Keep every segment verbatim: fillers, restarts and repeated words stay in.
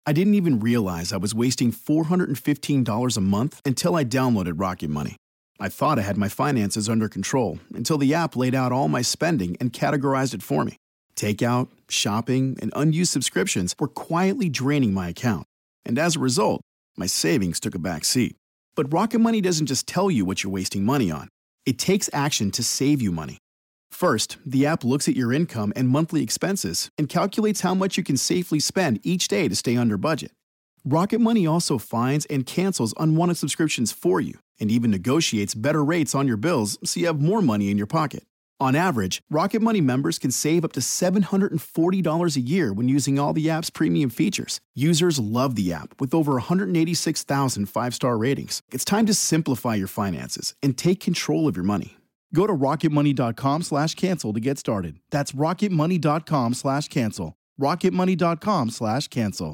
I didn't even realize I was wasting four hundred fifteen dollars a month until I downloaded Rocket Money. I thought I had my finances under control until the app laid out all my spending and categorized it for me. Takeout, shopping, and unused subscriptions were quietly draining my account. And as a result, my savings took a back seat. But Rocket Money doesn't just tell you what you're wasting money on. It takes action to save you money. First, the app looks at your income and monthly expenses and calculates how much you can safely spend each day to stay under budget. Rocket Money also finds and cancels unwanted subscriptions for you and even negotiates better rates on your bills so you have more money in your pocket. On average, Rocket Money members can save up to seven hundred forty dollars a year when using all the app's premium features. Users love the app with over one hundred eighty-six thousand five-star ratings. It's time to simplify your finances and take control of your money. Go to rocketmoney.com slash cancel to get started. That's rocketmoney.com slash cancel. rocketmoney.com slash cancel.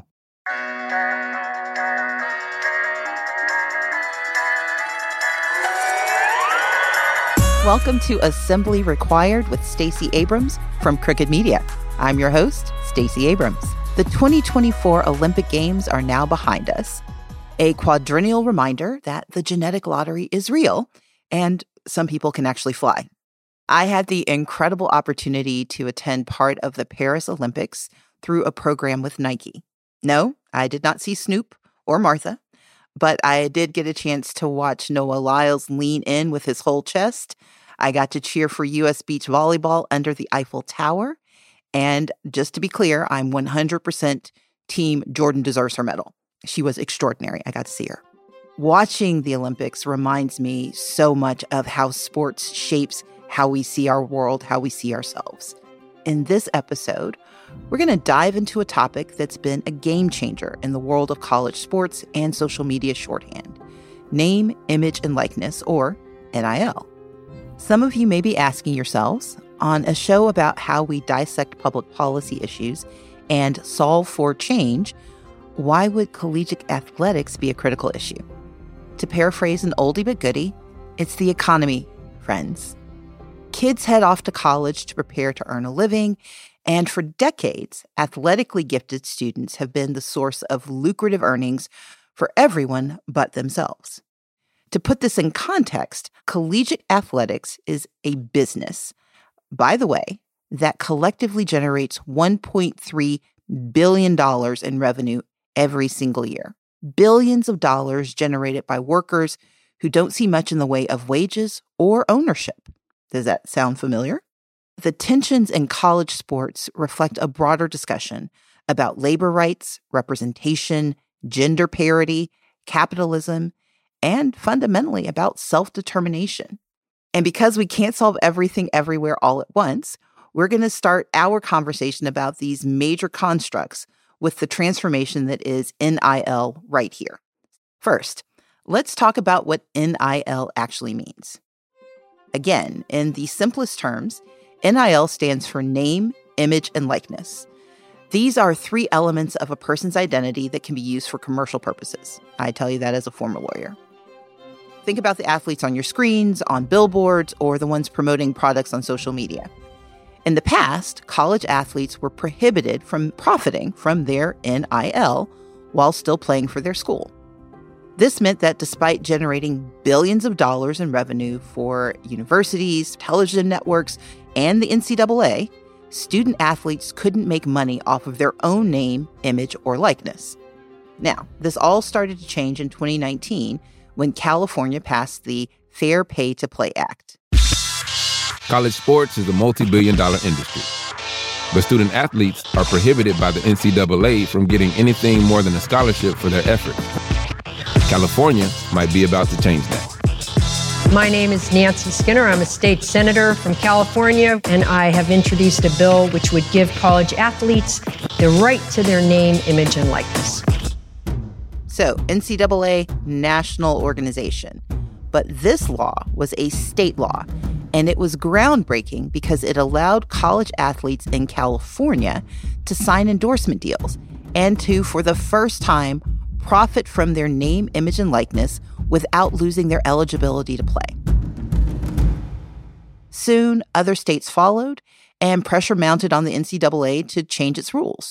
Welcome to Assembly Required with Stacey Abrams from Crooked Media. I'm your host, Stacey Abrams. The twenty twenty-four Olympic Games are now behind us. A quadrennial reminder that the genetic lottery is real and some people can actually fly. I had the incredible opportunity to attend part of the Paris Olympics through a program with Nike. No, I did not see Snoop or Martha, but I did get a chance to watch Noah Lyles lean in with his whole chest. I got to cheer for U S beach volleyball under the Eiffel Tower. And just to be clear, I'm one hundred percent team Jordan deserves her medal. She was extraordinary. I got to see her. Watching the Olympics reminds me so much of how sports shapes how we see our world, how we see ourselves. In this episode, we're going to dive into a topic that's been a game changer in the world of college sports and social media shorthand: name, image, and likeness, or N I L. Some of you may be asking yourselves, on a show about how we dissect public policy issues and solve for change, why would collegiate athletics be a critical issue? To paraphrase an oldie but goodie, it's the economy, friends. Kids head off to college to prepare to earn a living, and for decades, athletically gifted students have been the source of lucrative earnings for everyone but themselves. To put this in context, collegiate athletics is a business, by the way, that collectively generates one point three billion dollars in revenue every single year. Billions of dollars generated by workers who don't see much in the way of wages or ownership. Does that sound familiar? The tensions in college sports reflect a broader discussion about labor rights, representation, gender parity, capitalism, and fundamentally about self-determination. And because we can't solve everything everywhere all at once, we're going to start our conversation about these major constructs with the transformation that is N I L right here. First, let's talk about what N I L actually means. Again, in the simplest terms, N I L stands for name, image, and likeness. These are three elements of a person's identity that can be used for commercial purposes. I tell you that as a former lawyer. Think about the athletes on your screens, on billboards, or the ones promoting products on social media. In the past, college athletes were prohibited from profiting from their N I L while still playing for their school. This meant that despite generating billions of dollars in revenue for universities, television networks, and the N C double A, student athletes couldn't make money off of their own name, image, or likeness. Now, this all started to change in twenty nineteen when California passed the Fair Pay to Play Act. College sports is a multi-billion dollar industry, but student athletes are prohibited by the N C double A from getting anything more than a scholarship for their efforts. California might be about to change that. My name is Nancy Skinner. I'm a state senator from California, and I have introduced a bill which would give college athletes the right to their name, image, and likeness. So, N C double A, national organization. But this law was a state law, and it was groundbreaking because it allowed college athletes in California to sign endorsement deals and to, for the first time, profit from their name, image, and likeness without losing their eligibility to play. Soon, other states followed, and pressure mounted on the N C double A to change its rules.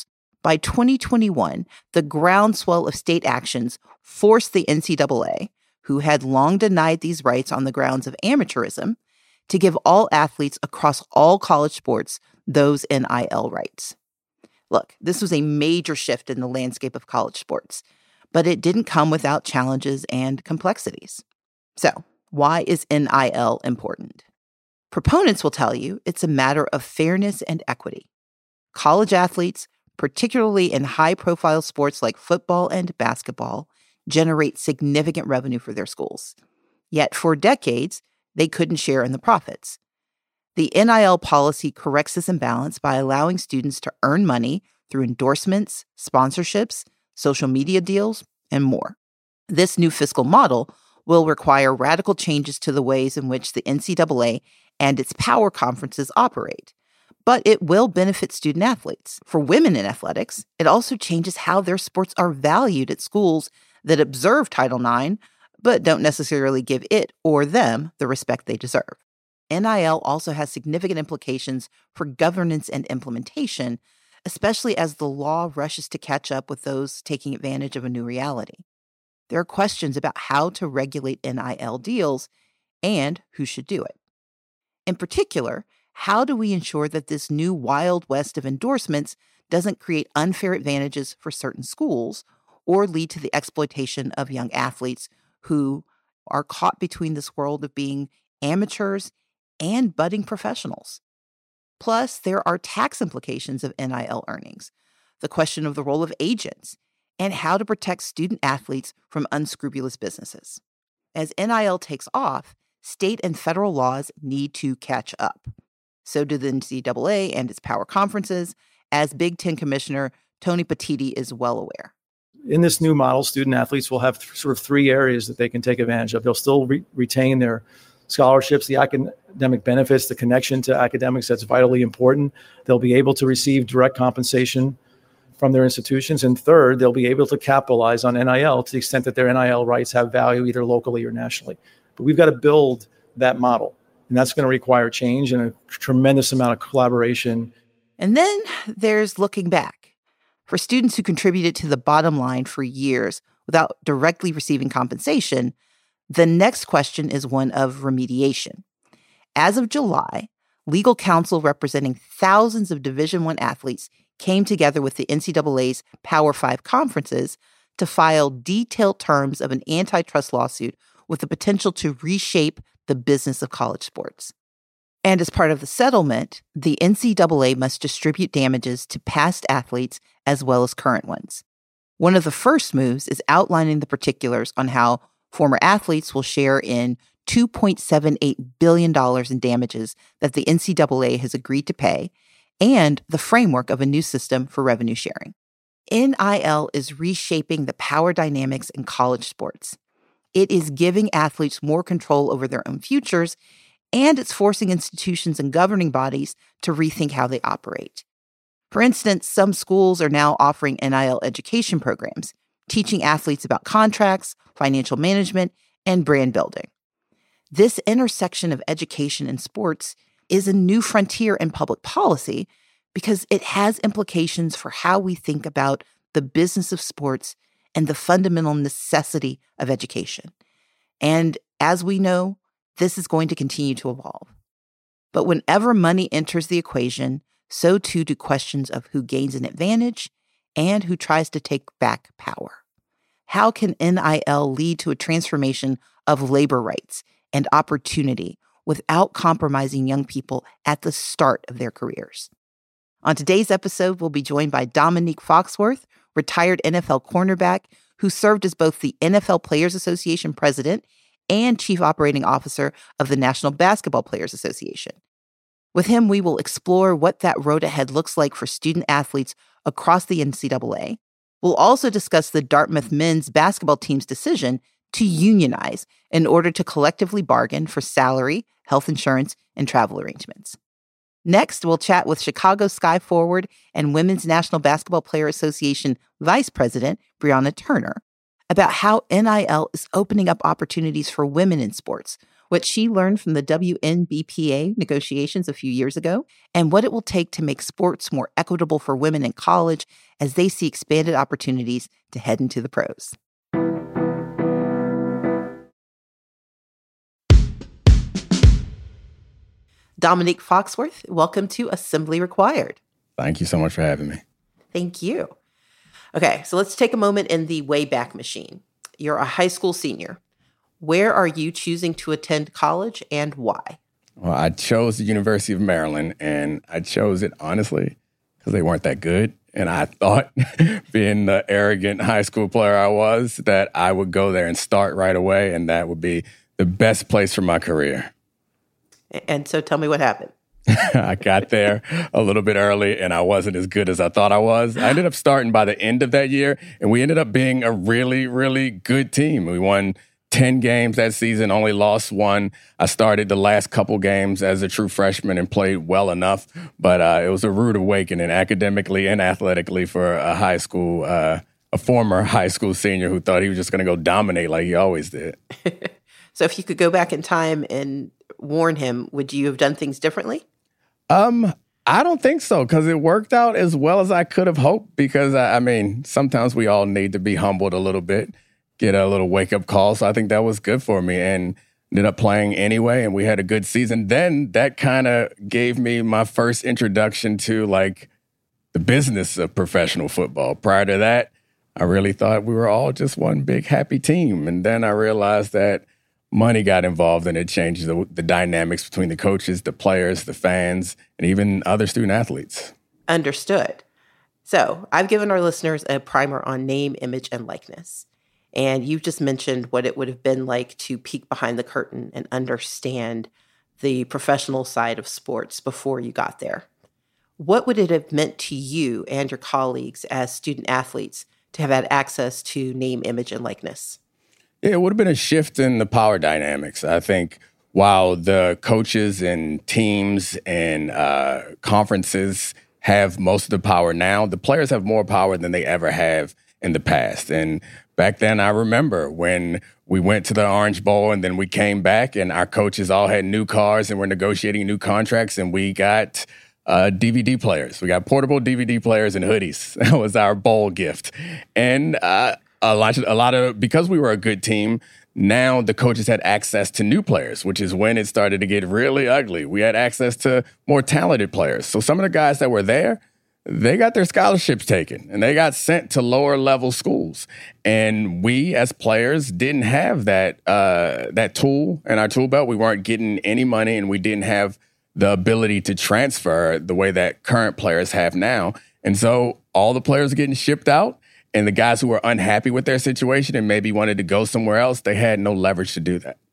By twenty twenty-one, the groundswell of state actions forced the N C double A, who had long denied these rights on the grounds of amateurism, to give all athletes across all college sports those N I L rights. Look, this was a major shift in the landscape of college sports, but it didn't come without challenges and complexities. So, why is N I L important? Proponents will tell you it's a matter of fairness and equity. College athletes, particularly in high-profile sports like football and basketball, generate significant revenue for their schools. Yet for decades, they couldn't share in the profits. The N I L policy corrects this imbalance by allowing students to earn money through endorsements, sponsorships, social media deals, and more. This new fiscal model will require radical changes to the ways in which the N C double A and its power conferences operate. But it will benefit student athletes. For women in athletics, it also changes how their sports are valued at schools that observe Title nine, but don't necessarily give it or them the respect they deserve. N I L also has significant implications for governance and implementation, especially as the law rushes to catch up with those taking advantage of a new reality. There are questions about how to regulate N I L deals and who should do it. In particular, how do we ensure that this new Wild West of endorsements doesn't create unfair advantages for certain schools or lead to the exploitation of young athletes who are caught between this world of being amateurs and budding professionals? Plus, there are tax implications of N I L earnings, the question of the role of agents, and how to protect student athletes from unscrupulous businesses. As N I L takes off, state and federal laws need to catch up. So do the N C double A and its power conferences, as Big Ten Commissioner Tony Petitti is well aware. In this new model, student athletes will have th- sort of three areas that they can take advantage of. They'll still re- retain their scholarships, the academic benefits, the connection to academics that's vitally important. They'll be able to receive direct compensation from their institutions. And third, they'll be able to capitalize on N I L to the extent that their N I L rights have value either locally or nationally. But we've got to build that model. And that's going to require change and a tremendous amount of collaboration. And then there's looking back. For students who contributed to the bottom line for years without directly receiving compensation, the next question is one of remediation. As of July, legal counsel representing thousands of Division I athletes came together with the N C double A's Power Five conferences to file detailed terms of an antitrust lawsuit with the potential to reshape the business of college sports. And as part of the settlement, the N C double A must distribute damages to past athletes as well as current ones. One of the first moves is outlining the particulars on how former athletes will share in two point seven eight billion dollars in damages that the N C double A has agreed to pay, and the framework of a new system for revenue sharing. N I L is reshaping the power dynamics in college sports. It is giving athletes more control over their own futures, and it's forcing institutions and governing bodies to rethink how they operate. For instance, some schools are now offering N I L education programs, teaching athletes about contracts, financial management, and brand building. This intersection of education and sports is a new frontier in public policy because it has implications for how we think about the business of sports and the fundamental necessity of education. And as we know, this is going to continue to evolve. But whenever money enters the equation, so too do questions of who gains an advantage and who tries to take back power. How can N I L lead to a transformation of labor rights and opportunity without compromising young people at the start of their careers? On today's episode, we'll be joined by Dominique Foxworth, retired N F L cornerback who served as both the N F L Players Association president and chief operating officer of the National Basketball Players Association. With him, we will explore what that road ahead looks like for student athletes across the N C double A. We'll also discuss the Dartmouth men's basketball team's decision to unionize in order to collectively bargain for salary, health insurance, and travel arrangements. Next, we'll chat with Chicago Sky Forward and Women's National Basketball Player Association Vice President Brianna Turner about how N I L is opening up opportunities for women in sports, what she learned from the W N B P A negotiations a few years ago, and what it will take to make sports more equitable for women in college as they see expanded opportunities to head into the pros. Dominique Foxworth, welcome to Assembly Required. Thank you so much for having me. Thank you. Okay, so let's take a moment in the Wayback Machine. You're a high school senior. Where are you choosing to attend college and why? Well, I chose the University of Maryland, and I chose it, honestly, because they weren't that good. And I thought, being the arrogant high school player I was, that I would go there and start right away, and that would be the best place for my career. And so tell me what happened. I got there a little bit early, and I wasn't as good as I thought I was. I ended up starting by the end of that year, and we ended up being a really, really good team. We won ten games that season, only lost one. I started the last couple games as a true freshman and played well enough, but uh, it was a rude awakening academically and athletically for a high school, uh, a former high school senior who thought he was just going to go dominate like he always did. So if you could go back in time and warn him, would you have done things differently? Um, I don't think so, because it worked out as well as I could have hoped, because, I, I mean, sometimes we all need to be humbled a little bit, get a little wake-up call. So I think that was good for me, and ended up playing anyway, and we had a good season. Then that kind of gave me my first introduction to, like, the business of professional football. Prior to that, I really thought we were all just one big happy team. And then I realized that money got involved, and it changed the, the dynamics between the coaches, the players, the fans, and even other student athletes. Understood. So I've given our listeners a primer on name, image, and likeness. And you've just mentioned what it would have been like to peek behind the curtain and understand the professional side of sports before you got there. What would it have meant to you and your colleagues as student athletes to have had access to name, image, and likeness? It would have been a shift in the power dynamics. I think while the coaches and teams and uh, conferences have most of the power now, the players have more power than they ever have in the past. And back then, I remember when we went to the Orange Bowl and then we came back and our coaches all had new cars and were negotiating new contracts, and we got uh, D V D players. We got portable D V D players and hoodies. That was our bowl gift. And uh, A lot, a lot of, because we were a good team, now the coaches had access to new players, which is when it started to get really ugly. We had access to more talented players. So some of the guys that were there, they got their scholarships taken and they got sent to lower level schools. And we as players didn't have that, uh, that tool in our tool belt. We weren't getting any money, and we didn't have the ability to transfer the way that current players have now. And so all the players are getting shipped out. And the guys who were unhappy with their situation and maybe wanted to go somewhere else, they had no leverage to do that.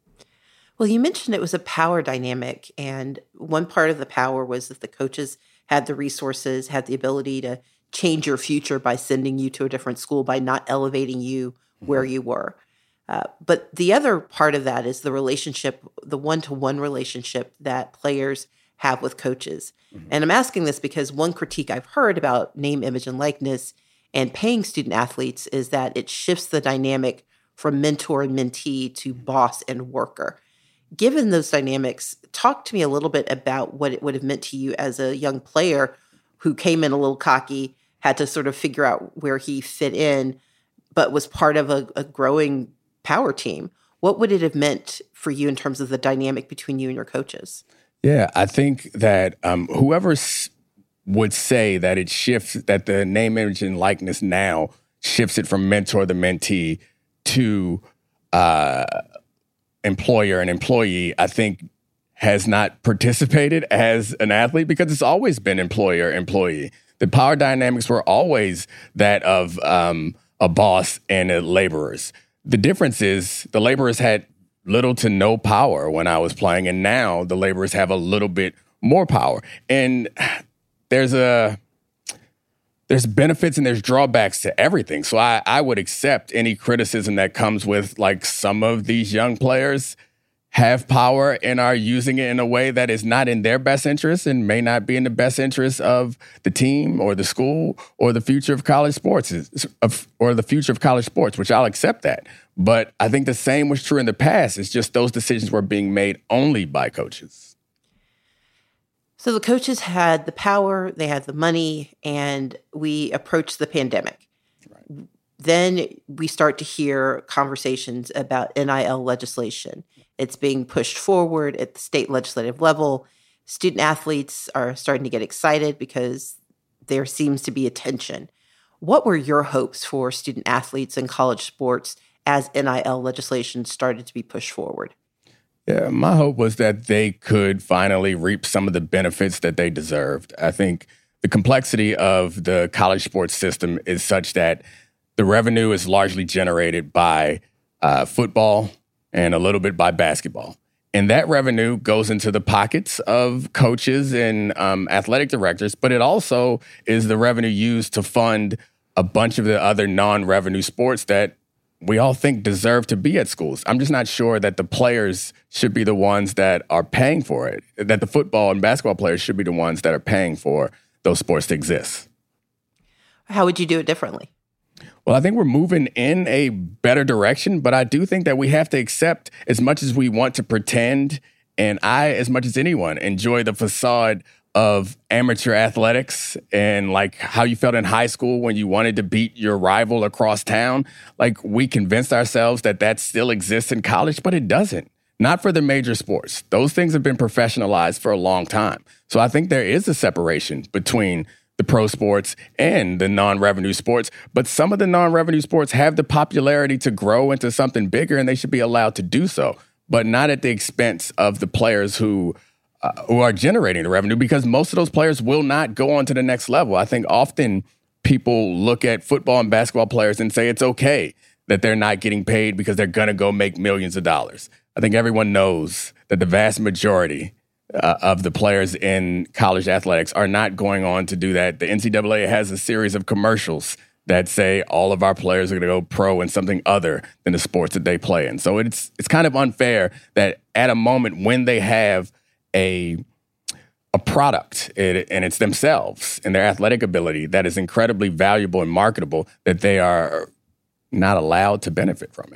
Well, you mentioned it was a power dynamic, and one part of the power was that the coaches had the resources, had the ability to change your future by sending you to a different school, by not elevating you where you were. Uh, but the other part of that is the relationship, the one-to-one relationship that players have with coaches. Mm-hmm. And I'm asking this because one critique I've heard about name, image, and likeness and paying student athletes is that it shifts the dynamic from mentor and mentee to boss and worker. Given those dynamics, talk to me a little bit about what it would have meant to you as a young player who came in a little cocky, had to sort of figure out where he fit in, but was part of a, a growing power team. What would it have meant for you in terms of the dynamic between you and your coaches? Yeah, I think that um, whoever's would say that it shifts, that the name, image, and likeness now shifts it from mentor to mentee to uh, employer and employee, I think has not participated as an athlete, because it's always been employer-employee. The power dynamics were always that of um, a boss and a laborers. The difference is the laborers had little to no power when I was playing, and now the laborers have a little bit more power. And There's a there's benefits and there's drawbacks to everything. So I, I would accept any criticism that comes with, like, some of these young players have power and are using it in a way that is not in their best interest and may not be in the best interest of the team or the school or the future of college sports or the future of college sports, which I'll accept that. But I think the same was true in the past. It's just those decisions were being made only by coaches. So the coaches had the power, they had the money, and we approached the pandemic. Right. Then we start to hear conversations about N I L legislation. It's being pushed forward at the state legislative level. Student athletes are starting to get excited because there seems to be a tension. What were your hopes for student athletes in college sports as N I L legislation started to be pushed forward? Yeah, my hope was that they could finally reap some of the benefits that they deserved. I think the complexity of the college sports system is such that the revenue is largely generated by uh, football and a little bit by basketball. And that revenue goes into the pockets of coaches and um, athletic directors, but it also is the revenue used to fund a bunch of the other non-revenue sports that we all think deserve to be at schools. I'm just not sure that the players should be the ones that are paying for it, that the football and basketball players should be the ones that are paying for those sports to exist. How would you do it differently? Well, I think we're moving in a better direction, but I do think that we have to accept, as much as we want to pretend, and I, as much as anyone, enjoy the facade of amateur athletics and like how you felt in high school when you wanted to beat your rival across town. Like, we convinced ourselves that that still exists in college, but it doesn't. Not for the major sports. Those things have been professionalized for a long time. So I think there is a separation between the pro sports and the non-revenue sports, but some of the non-revenue sports have the popularity to grow into something bigger, and they should be allowed to do so, but not at the expense of the players who uh, who are generating the revenue, because most of those players will not go on to the next level. I think often people look at football and basketball players and say it's okay that they're not getting paid because they're going to go make millions of dollars. I think everyone knows that the vast majority Uh, of the players in college athletics are not going on to do that. The N C double A has a series of commercials that say all of our players are going to go pro in something other than the sports that they play in. So it's it's kind of unfair that at a moment when they have a a product it, and it's themselves and their athletic ability that is incredibly valuable and marketable, that they are not allowed to benefit from it.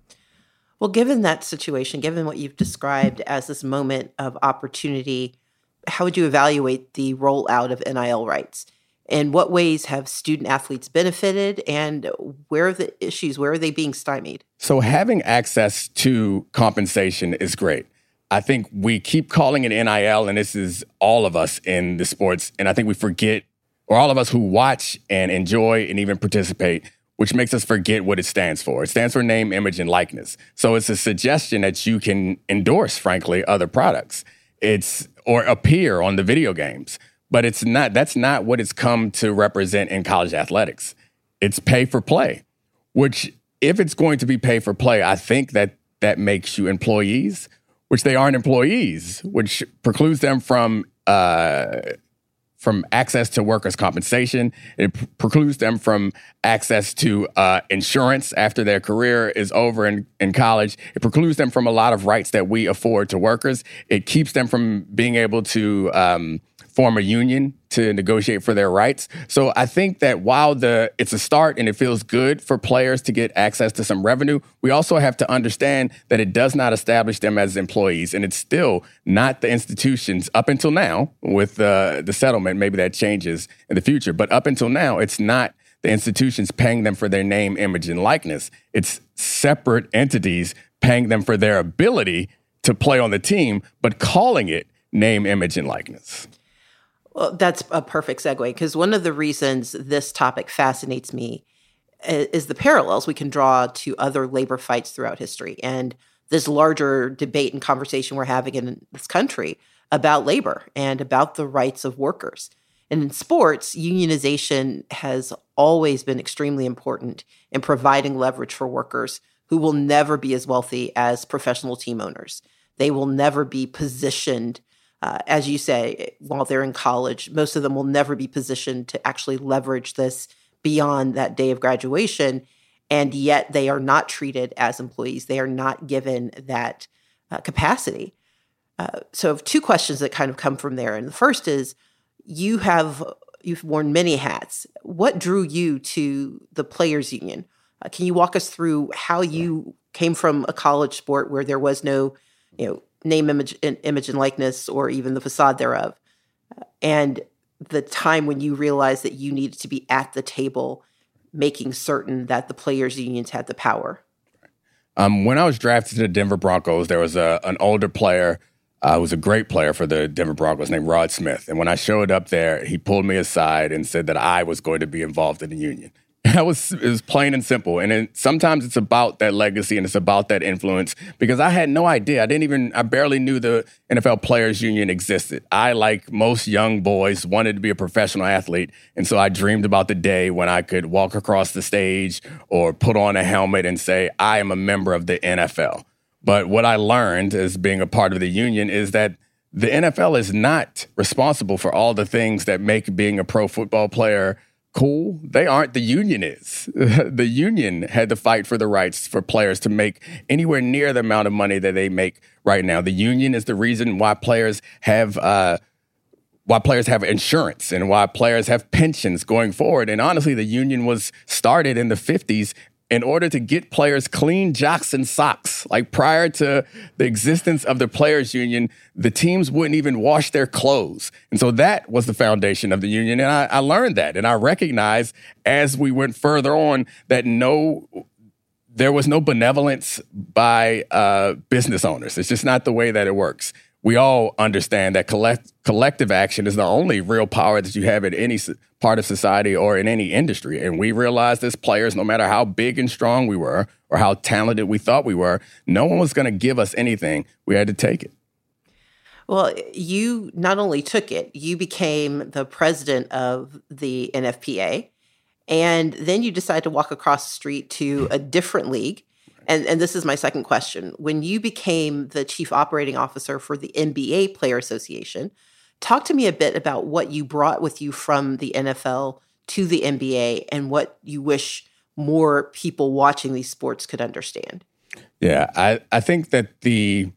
Well, given that situation, given what you've described as this moment of opportunity, how would you evaluate the rollout of N I L rights? In what ways have student athletes benefited, and where are the issues? Where are they being stymied? So having access to compensation is great. I think we keep calling it N I L, and this is all of us in the sports, and I think we forget, or all of us who watch and enjoy and even participate, which makes us forget what it stands for. It stands for name, image, and likeness. So it's a suggestion that you can endorse, frankly, other products. It's or appear on the video games. But it's not. That's not what it's come to represent in college athletics. It's pay for play, which, if it's going to be pay for play, I think that that makes you employees, which they aren't employees, which precludes them from uh, from access to workers' compensation. It p- precludes them from access to uh, insurance after their career is over in, in college. It precludes them from a lot of rights that we afford to workers. It keeps them from being able to um, form a union to negotiate for their rights. So I think that while the it's a start and it feels good for players to get access to some revenue, we also have to understand that it does not establish them as employees. And it's still not the institutions up until now with uh, the settlement. Maybe that changes in the future. But up until now, it's not the institutions paying them for their name, image, and likeness. It's separate entities paying them for their ability to play on the team, but calling it name, image, and likeness. Well, that's a perfect segue, because one of the reasons this topic fascinates me is the parallels we can draw to other labor fights throughout history and this larger debate and conversation we're having in this country about labor and about the rights of workers. And in sports, unionization has always been extremely important in providing leverage for workers who will never be as wealthy as professional team owners. They will never be positioned Uh, as you say, while they're in college. Most of them will never be positioned to actually leverage this beyond that day of graduation, and yet they are not treated as employees. They are not given that uh, capacity. Uh, so I have two questions that kind of come from there. And the first is, you have, you've worn many hats. What drew you to the Players Union? Uh, can you walk us through how you came from a college sport where there was no, you know, name, image, and image and likeness, or even the facade thereof, and the time when you realized that you needed to be at the table making certain that the players' unions had the power? Um, when I was drafted to the Denver Broncos, there was a, an older player uh, who was a great player for the Denver Broncos named Rod Smith. And when I showed up there, he pulled me aside and said that I was going to be involved in the union. And that was, it was plain and simple. And it, sometimes it's about that legacy and it's about that influence, because I had no idea. I didn't even, I barely knew the N F L Players Union existed. I, like most young boys, wanted to be a professional athlete. And so I dreamed about the day when I could walk across the stage or put on a helmet and say, I am a member of the N F L. But what I learned as being a part of the union is that the N F L is not responsible for all the things that make being a pro football player cool. They aren't. The union is. The union had to fight for the rights for players to make anywhere near the amount of money that they make right now. The union is the reason why players have uh, why players have insurance and why players have pensions going forward. And honestly, the union was started in the fifties in order to get players clean jocks and socks. Like, prior to the existence of the players union, the teams wouldn't even wash their clothes. And so that was the foundation of the union. And I, I learned that. And I recognized as we went further on that no, there was no benevolence by uh, business owners. It's just not the way that it works. We all understand that collect, collective action is the only real power that you have in any part of society or in any industry. And we realized as players, no matter how big and strong we were or how talented we thought we were, no one was going to give us anything. We had to take it. Well, you not only took it, you became the president of the N F P A, and then you decided to walk across the street to a different league. And, and this is my second question. When you became the chief operating officer for the N B A Player Association, talk to me a bit about what you brought with you from the N F L to the N B A and what you wish more people watching these sports could understand. Yeah, I, I think that the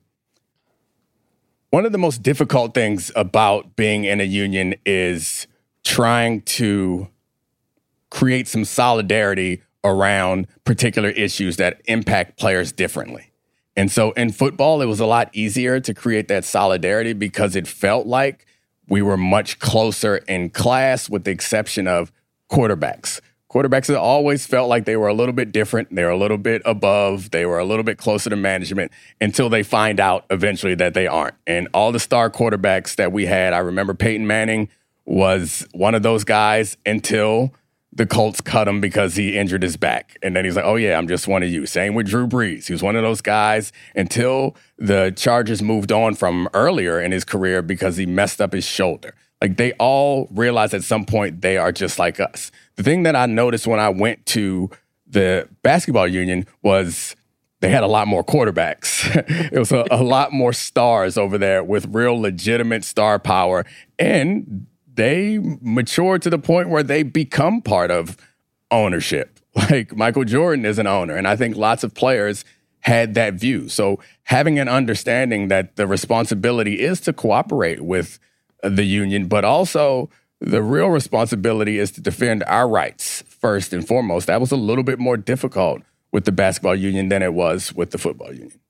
one of the most difficult things about being in a union is trying to create some solidarity around particular issues that impact players differently. And so in football, it was a lot easier to create that solidarity because it felt like we were much closer in class, with the exception of quarterbacks. Quarterbacks have always felt like they were a little bit different. They were a little bit above. They were a little bit closer to management until they find out eventually that they aren't. And all the star quarterbacks that we had, I remember Peyton Manning was one of those guys until the Colts cut him because he injured his back. And then he's like, oh, yeah, I'm just one of you. Same with Drew Brees. He was one of those guys until the Chargers moved on from him earlier in his career because he messed up his shoulder. Like, they all realized at some point they are just like us. The thing that I noticed when I went to the basketball union was they had a lot more quarterbacks. It was a, a lot more stars over there with real legitimate star power. And they matured to the point where they become part of ownership. Like, Michael Jordan is an owner. And I think lots of players had that view. So having an understanding that the responsibility is to cooperate with the union, but also the real responsibility is to defend our rights first and foremost. That was a little bit more difficult with the basketball union than it was with the football union.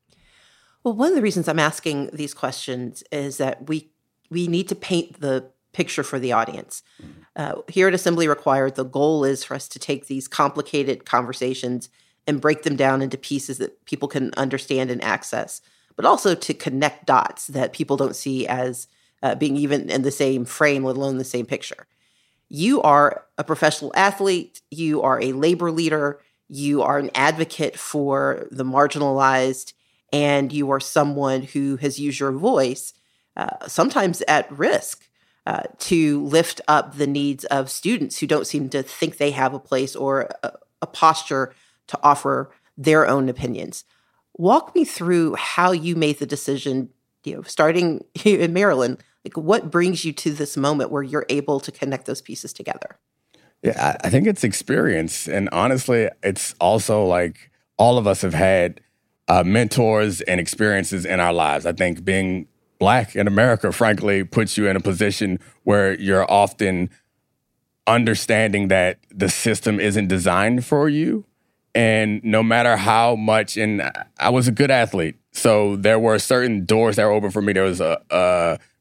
Well, one of the reasons I'm asking these questions is that we we need to paint the picture for the audience. Uh, here at Assembly Required, the goal is for us to take these complicated conversations and break them down into pieces that people can understand and access, but also to connect dots that people don't see as uh, being even in the same frame, let alone the same picture. You are a professional athlete. You are a labor leader. You are an advocate for the marginalized, and you are someone who has used your voice, uh, sometimes at risk, Uh, to lift up the needs of students who don't seem to think they have a place or a, a posture to offer their own opinions. Walk me through how you made the decision, you know, starting in Maryland. Like, what brings you to this moment where you're able to connect those pieces together? Yeah, I think it's experience. And honestly, it's also like all of us have had uh, mentors and experiences in our lives. I think being Black in America, frankly, puts you in a position where you're often understanding that the system isn't designed for you. And no matter how much, and I was a good athlete, so there were certain doors that were open for me. There was a, a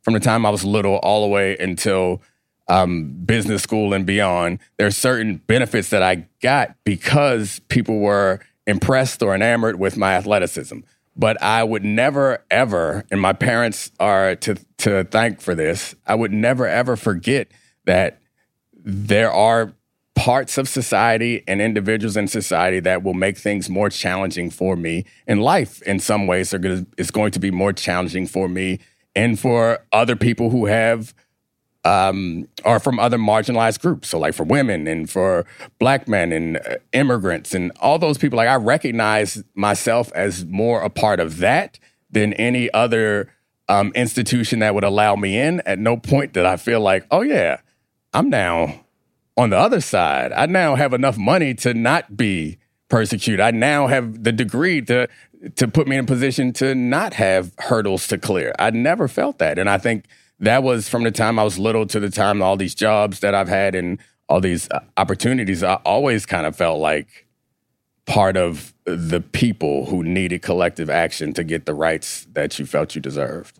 from the time I was little all the way until um, business school and beyond. There's certain benefits that I got because people were impressed or enamored with my athleticism. But I would never, ever, and my parents are to to thank for this, I would never, ever forget that there are parts of society and individuals in society that will make things more challenging for me. And life, in some ways, are gonna, is going to be more challenging for me and for other people who have um, are from other marginalized groups. So like for women and for Black men and uh, immigrants and all those people, like I recognize myself as more a part of that than any other um, institution that would allow me in. At no point did I feel like, oh yeah, I'm now on the other side. I now have enough money to not be persecuted. I now have the degree to to put me in a position to not have hurdles to clear. I never felt that. And I think that was from the time I was little to the time all these jobs that I've had and all these opportunities. I always kind of felt like part of the people who needed collective action to get the rights that you felt you deserved.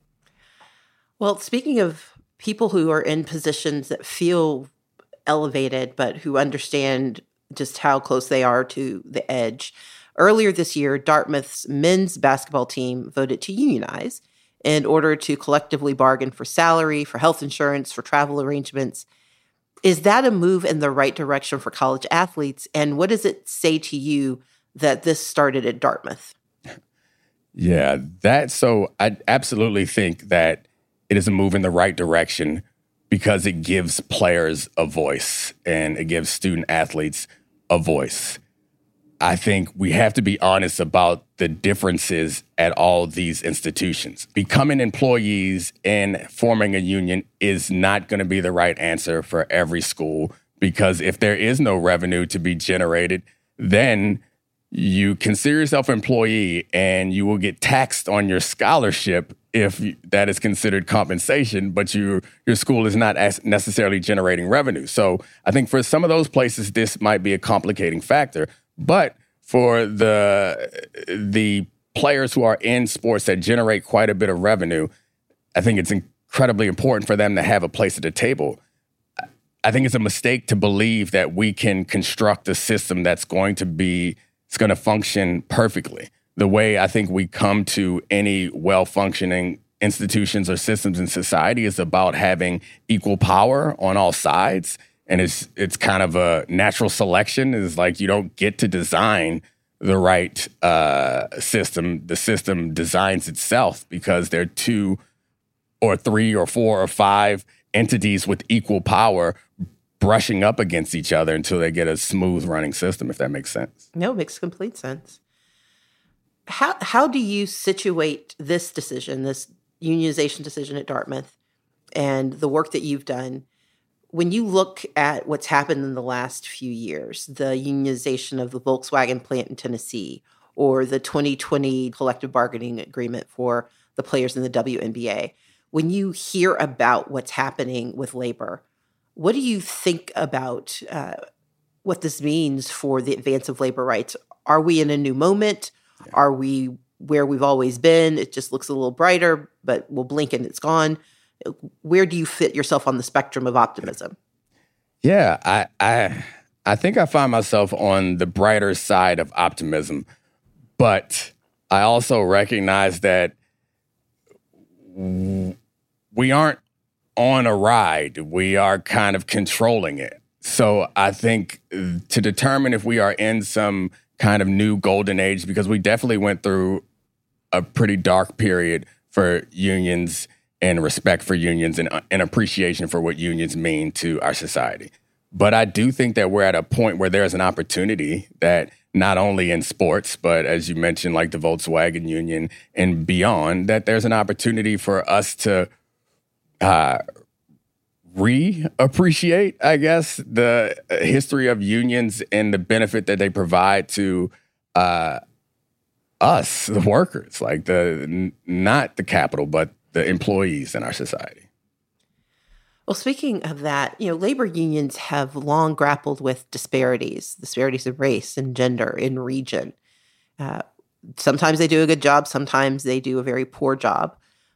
Well, speaking of people who are in positions that feel elevated, but who understand just how close they are to the edge. Earlier this year, Dartmouth's men's basketball team voted to unionize in order to collectively bargain for salary, for health insurance, for travel arrangements. Is that a move in the right direction for college athletes? And what does it say to you that this started at Dartmouth? Yeah, that so I absolutely think that it is a move in the right direction because it gives players a voice and it gives student athletes a voice. I think we have to be honest about the differences at all these institutions. Becoming employees and forming a union is not going to be the right answer for every school, because if there is no revenue to be generated, then you consider yourself an employee and you will get taxed on your scholarship if that is considered compensation, but you, your school is not as necessarily generating revenue. So I think for some of those places, this might be a complicating factor. But for the the players who are in sports that generate quite a bit of revenue, I think it's incredibly important for them to have a place at the table. I think it's a mistake to believe that we can construct a system that's going to be, it's going to function perfectly. The way I think we come to any well-functioning institutions or systems in society is about having equal power on all sides. And it's it's kind of a natural selection. It's like you don't get to design the right uh, system. The system designs itself because there are two or three or four or five entities with equal power brushing up against each other until they get a smooth running system, if that makes sense. No, it makes complete sense. How how do you situate this decision, this unionization decision at Dartmouth, and the work that you've done? When you look at what's happened in the last few years, the unionization of the Volkswagen plant in Tennessee, or the twenty twenty collective bargaining agreement for the players in the W N B A, when you hear about what's happening with labor, what do you think about uh, what this means for the advance of labor rights? Are we in a new moment? Yeah. Are we where we've always been? It just looks a little brighter, but we'll blink and it's gone. Where do you fit yourself on the spectrum of optimism? Yeah, I, I, I think I find myself on the brighter side of optimism, but I also recognize that we aren't on a ride. We are kind of controlling it. So I think to determine if we are in some kind of new golden age, because we definitely went through a pretty dark period for unions and respect for unions and, and appreciation for what unions mean to our society. But I do think that we're at a point where there's an opportunity that not only in sports, but as you mentioned, like the Volkswagen Union and beyond, that there's an opportunity for us to uh, re-appreciate, I guess, the history of unions and the benefit that they provide to uh, us, the workers, like the n- not the capital, but the employees in our society. Well, speaking of that, you know, labor unions have long grappled with disparities, disparities of race and gender in region. Uh, sometimes they do a good job. Sometimes they do a very poor job.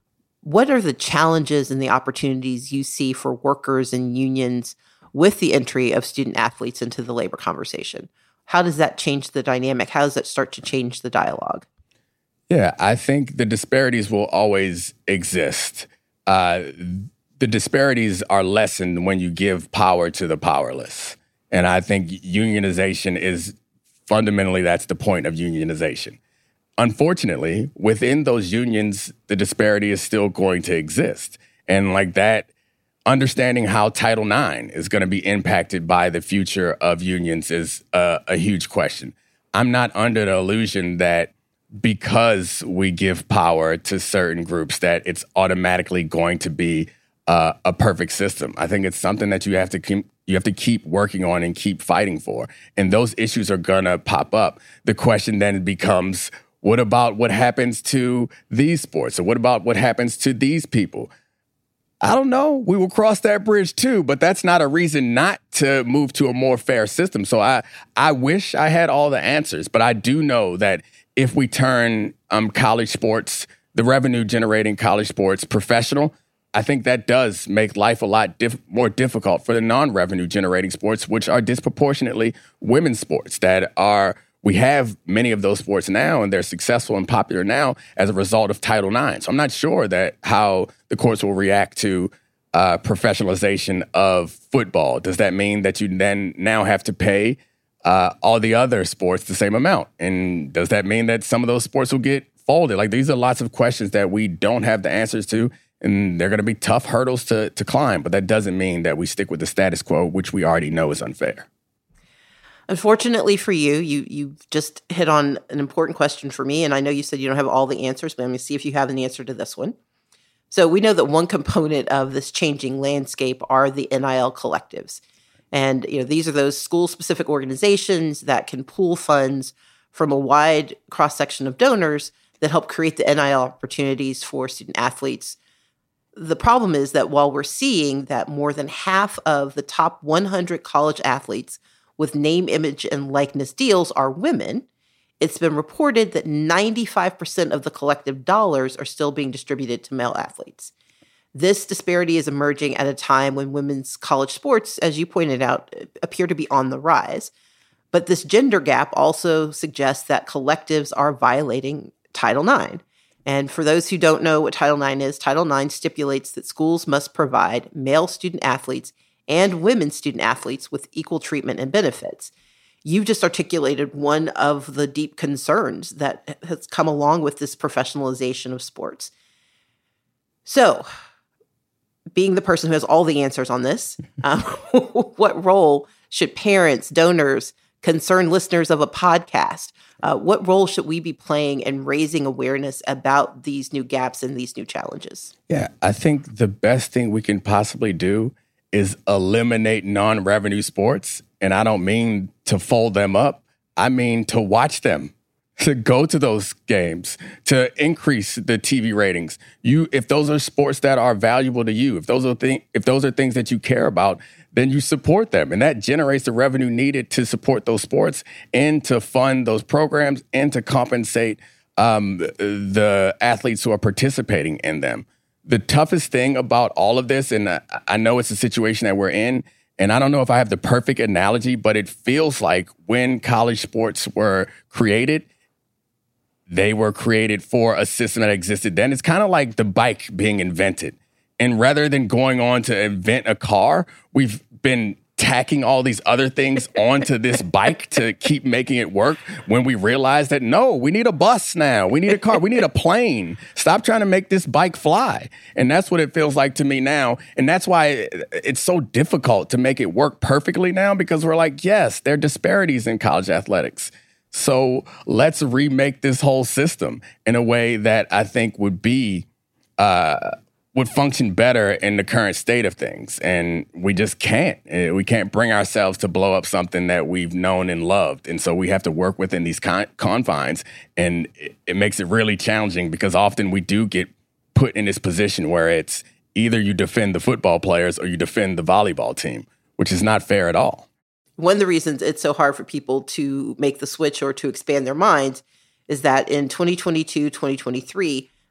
What are the challenges and the opportunities you see for workers and unions with the entry of student athletes into the labor conversation? How does that change the dynamic? How does that start to change the dialogue? Yeah, I think the disparities will always exist. Uh, the disparities are lessened when you give power to the powerless. And I think unionization is fundamentally, that's the point of unionization. Unfortunately, within those unions, the disparity is still going to exist. And like that, understanding how Title nine is going to be impacted by the future of unions is a, a huge question. I'm not under the illusion that because we give power to certain groups that it's automatically going to be uh, a perfect system. I think it's something that you have to keep, you have to keep working on and keep fighting for. And those issues are going to pop up. The question then becomes, what about what happens to these sports? Or what about what happens to these people? I don't know. We will cross that bridge too, but that's not a reason not to move to a more fair system. So I, I wish I had all the answers, but I do know that if we turn um, college sports, the revenue-generating college sports, professional, I think that does make life a lot diff- more difficult for the non-revenue-generating sports, which are disproportionately women's sports that are, we have many of those sports now, and they're successful and popular now as a result of Title nine. So I'm not sure that how the courts will react to uh, professionalization of football. Does that mean that you then now have to pay Uh, all the other sports the same amount? And does that mean that some of those sports will get folded? Like, these are lots of questions that we don't have the answers to, and they're going to be tough hurdles to, to climb. But that doesn't mean that we stick with the status quo, which we already know is unfair. Unfortunately for you, you you just hit on an important question for me, and I know you said you don't have all the answers, but I'm going to see if you have an answer to this one. So we know that one component of this changing landscape are the N I L collectives. And you know, these are those school-specific organizations that can pool funds from a wide cross-section of donors that help create the N I L opportunities for student athletes. The problem is that while we're seeing that more than half of the top one hundred college athletes with name, image, and likeness deals are women, it's been reported that ninety-five percent of the collective dollars are still being distributed to male athletes. This disparity is emerging at a time when women's college sports, as you pointed out, appear to be on the rise. But this gender gap also suggests that collectives are violating Title nine. And for those who don't know what Title nine is, Title nine stipulates that schools must provide male student athletes and women student athletes with equal treatment and benefits. You've just articulated one of the deep concerns that has come along with this professionalization of sports. So, being the person who has all the answers on this, um, what role should parents, donors, concerned listeners of a podcast, uh, what role should we be playing in raising awareness about these new gaps and these new challenges? Yeah, I think the best thing we can possibly do is eliminate non-revenue sports. And I don't mean to fold them up. I mean to watch them, to go to those games, to increase the T V ratings. You, if those are sports that are valuable to you, if those are thi- if those are things that you care about, then you support them. And that generates the revenue needed to support those sports and to fund those programs and to compensate um, the athletes who are participating in them. The toughest thing about all of this, and I know it's a situation that we're in, and I don't know if I have the perfect analogy, but it feels like when college sports were created, they were created for a system that existed then. It's kind of like the bike being invented. And rather than going on to invent a car, we've been tacking all these other things onto this bike to keep making it work when we realize that, no, we need a bus now. We need a car. We need a plane. Stop trying to make this bike fly. And that's what it feels like to me now. And that's why it's so difficult to make it work perfectly now, because we're like, yes, there are disparities in college athletics. So let's remake this whole system in a way that I think would be uh, would function better in the current state of things. And we just can't. We can't bring ourselves to blow up something that we've known and loved. And so we have to work within these con- confines. And it, it makes it really challenging because often we do get put in this position where it's either you defend the football players or you defend the volleyball team, which is not fair at all. One of the reasons it's so hard for people to make the switch or to expand their minds is that in twenty twenty-two, twenty twenty-three,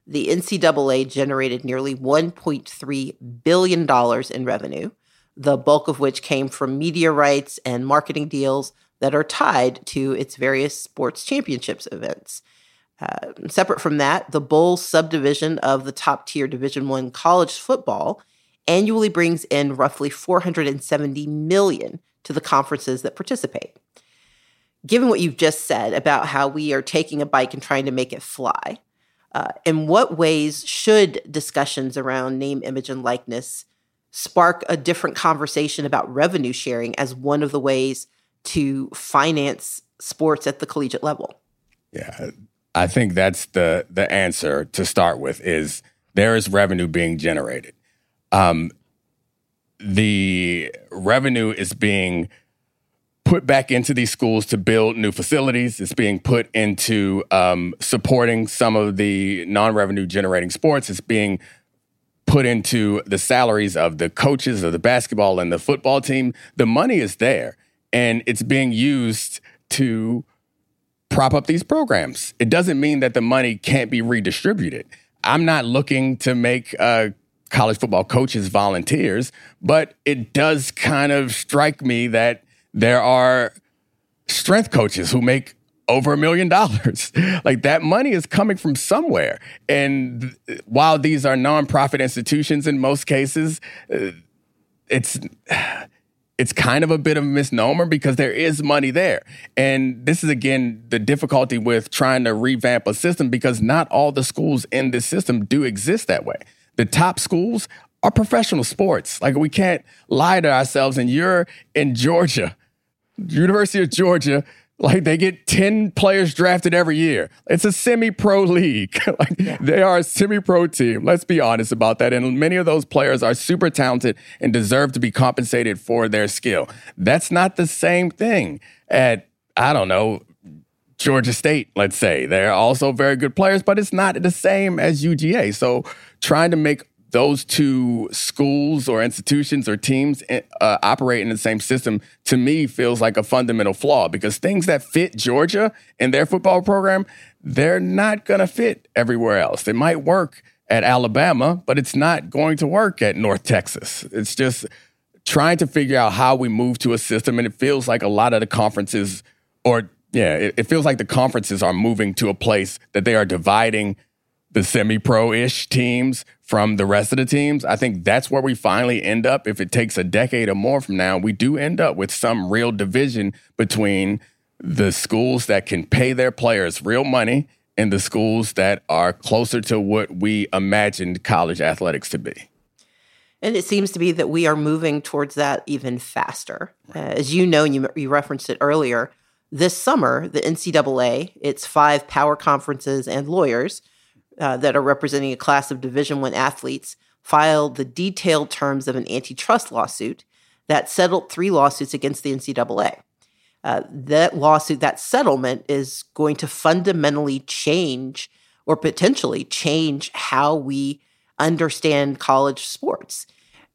the N C double A generated nearly one point three billion dollars in revenue, the bulk of which came from media rights and marketing deals that are tied to its various sports championships events. Uh, separate from that, the Bowl subdivision of the top-tier Division I college football annually brings in roughly four hundred seventy million dollars to the conferences that participate. Given what you've just said about how we are taking a bike and trying to make it fly, uh, in what ways should discussions around name, image, and likeness spark a different conversation about revenue sharing as one of the ways to finance sports at the collegiate level? Yeah, I think that's the the answer to start with, is there is revenue being generated. Um, the revenue is being put back into these schools to build new facilities. It's being put into um, supporting some of the non-revenue generating sports. It's being put into the salaries of the coaches of the basketball and the football team. The money is there, and it's being used to prop up these programs. It doesn't mean that the money can't be redistributed. I'm not looking to make uh, college football coaches volunteers, but it does kind of strike me that there are strength coaches who make over a million dollars. Like, that money is coming from somewhere. And while these are nonprofit institutions in most cases, uh, it's it's kind of a bit of a misnomer because there is money there. And this is, again, the difficulty with trying to revamp a system, because not all the schools in this system do exist that way. The top schools are professional sports. Like, we can't lie to ourselves. And you're in Georgia, University of Georgia, like, they get ten players drafted every year. It's a semi-pro league. like yeah. They are a semi-pro team. Let's be honest about that. And many of those players are super talented and deserve to be compensated for their skill. That's not the same thing at, I don't know, Georgia State, let's say. They're also very good players, but it's not the same as U G A. So trying to make those two schools or institutions or teams uh, operate in the same system, to me, feels like a fundamental flaw, because things that fit Georgia in their football program, they're not going to fit everywhere else. It might work at Alabama, but it's not going to work at North Texas. It's just trying to figure out how we move to a system, and it feels like a lot of the conferences, or yeah, it, it feels like the conferences are moving to a place that they are dividing the semi-pro-ish teams from the rest of the teams. I think that's where we finally end up. If it takes a decade or more from now, we do end up with some real division between the schools that can pay their players real money and the schools that are closer to what we imagined college athletics to be. And it seems to be that we are moving towards that even faster. Uh, as you know, and you, you referenced it earlier, this summer, the N C double A, its five power conferences and lawyers, Uh, that are representing a class of Division I athletes, filed the detailed terms of an antitrust lawsuit that settled three lawsuits against the N C double A. Uh, that lawsuit, that settlement, is going to fundamentally change, or potentially change, how we understand college sports.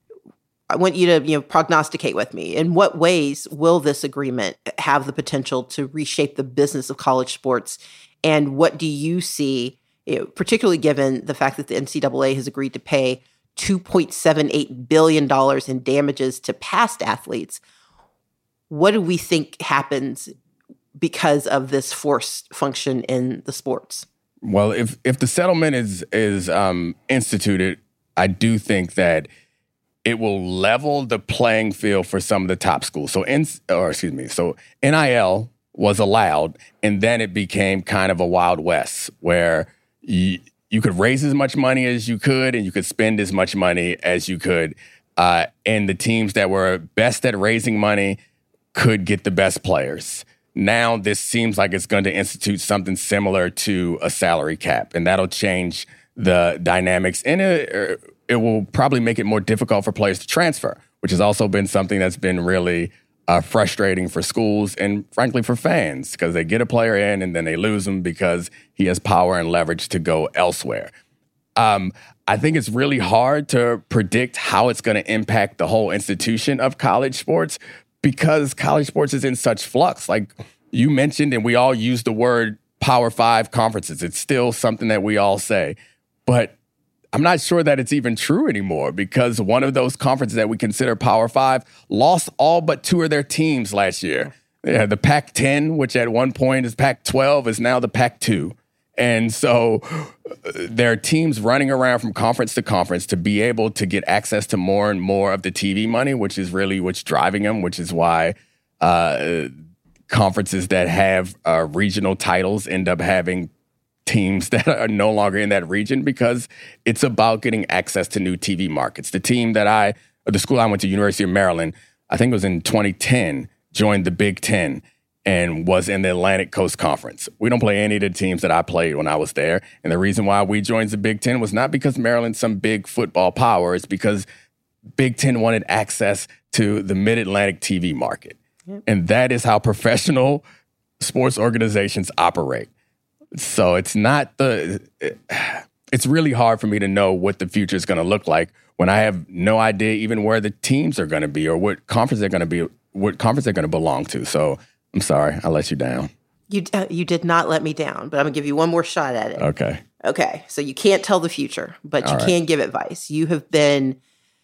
I want you to, you know, prognosticate with me. In what ways will this agreement have the potential to reshape the business of college sports? And what do you see, you know, particularly given the fact that the N C double A has agreed to pay two point seven eight billion dollars in damages to past athletes? What do we think happens because of this forced function in the sports? Well, if if the settlement is is um, instituted, I do think that it will level the playing field for some of the top schools. So, in, or excuse me, so N I L was allowed, and then it became kind of a Wild West where You, you could raise as much money as you could, and you could spend as much money as you could. Uh, and the teams that were best at raising money could get the best players. Now this seems like it's going to institute something similar to a salary cap, and that'll change the dynamics. And it, it will probably make it more difficult for players to transfer, which has also been something that's been really Uh, frustrating for schools and, frankly, for fans, because they get a player in and then they lose him because he has power and leverage to go elsewhere. Um, I think it's really hard to predict how it's going to impact the whole institution of college sports, because college sports is in such flux. Like you mentioned, and we all use the word Power Five conferences. It's still something that we all say. But I'm not sure that it's even true anymore because one of those conferences that we consider Power Five lost all but two of their teams last year. Yeah, the Pac ten, which at one point is Pac twelve, is now the Pac two. And so uh, there are teams running around from conference to conference to be able to get access to more and more of the T V money, which is really what's driving them, which is why uh, conferences that have uh, regional titles end up having teams that are no longer in that region because it's about getting access to new T V markets. The team that I, or the school I went to, University of Maryland, I think it was in twenty ten, joined the Big Ten and was in the Atlantic Coast Conference. We don't play any of the teams that I played when I was there. And the reason why we joined the Big Ten was not because Maryland's some big football power. It's because Big Ten wanted access to the Mid-Atlantic T V market. Yep. And that is how professional sports organizations operate. So it's not the, it's really hard for me to know what the future is going to look like when I have no idea even where the teams are going to be or what conference they're going to be, what conference they're going to belong to. So I'm sorry, I let you down. You uh, you did not let me down, but I'm going to give you one more shot at it. Okay. Okay. So you can't tell the future, but you All right. can give advice. You have been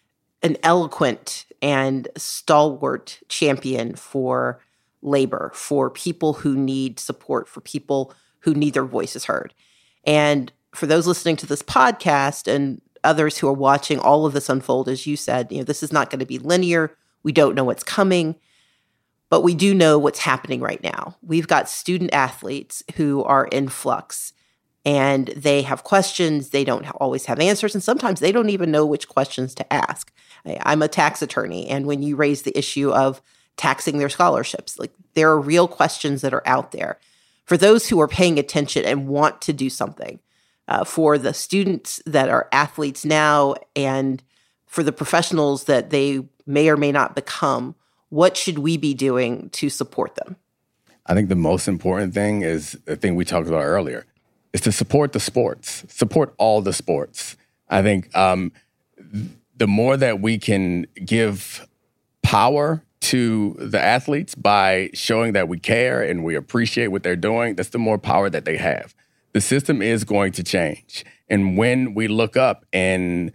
an eloquent and stalwart champion for labor, for people who need support, for people who need their voices heard. And for those listening to this podcast and others who are watching all of this unfold, as you said, you know, this is not going to be linear. We don't know what's coming. But we do know what's happening right now. We've got student athletes who are in flux and they have questions. They don't always have answers. And sometimes they don't even know which questions to ask. I'm a tax attorney. And when you raise the issue of taxing their scholarships, like there are real questions that are out there. For those who are paying attention and want to do something, uh, for the students that are athletes now and for the professionals that they may or may not become, what should we be doing to support them? I think the most important thing is the thing we talked about earlier, is to support the sports, support all the sports. I think um, the more that we can give power to the athletes by showing that we care and we appreciate what they're doing, that's the more power that they have. The system is going to change. And when we look up and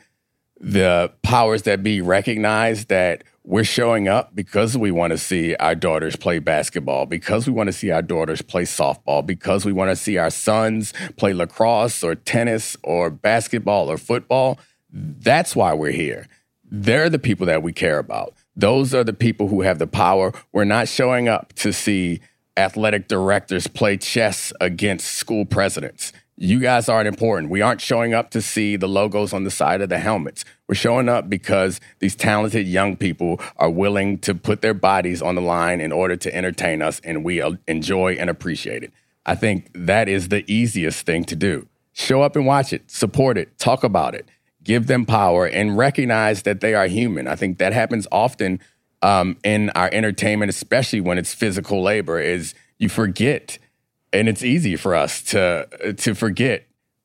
the powers that be recognize that we're showing up because we want to see our daughters play basketball, because we want to see our daughters play softball, because we want to see our sons play lacrosse or tennis or basketball or football. That's why we're here. They're the people that we care about. Those are the people who have the power. We're not showing up to see athletic directors play chess against school presidents. You guys aren't important. We aren't showing up to see the logos on the side of the helmets. We're showing up because these talented young people are willing to put their bodies on the line in order to entertain us, and we enjoy and appreciate it. I think that is the easiest thing to do. Show up and watch it, support it, talk about it, give them power, and recognize that they are human. I think that happens often um, in our entertainment, especially when it's physical labor, is you forget. And it's easy for us to to forget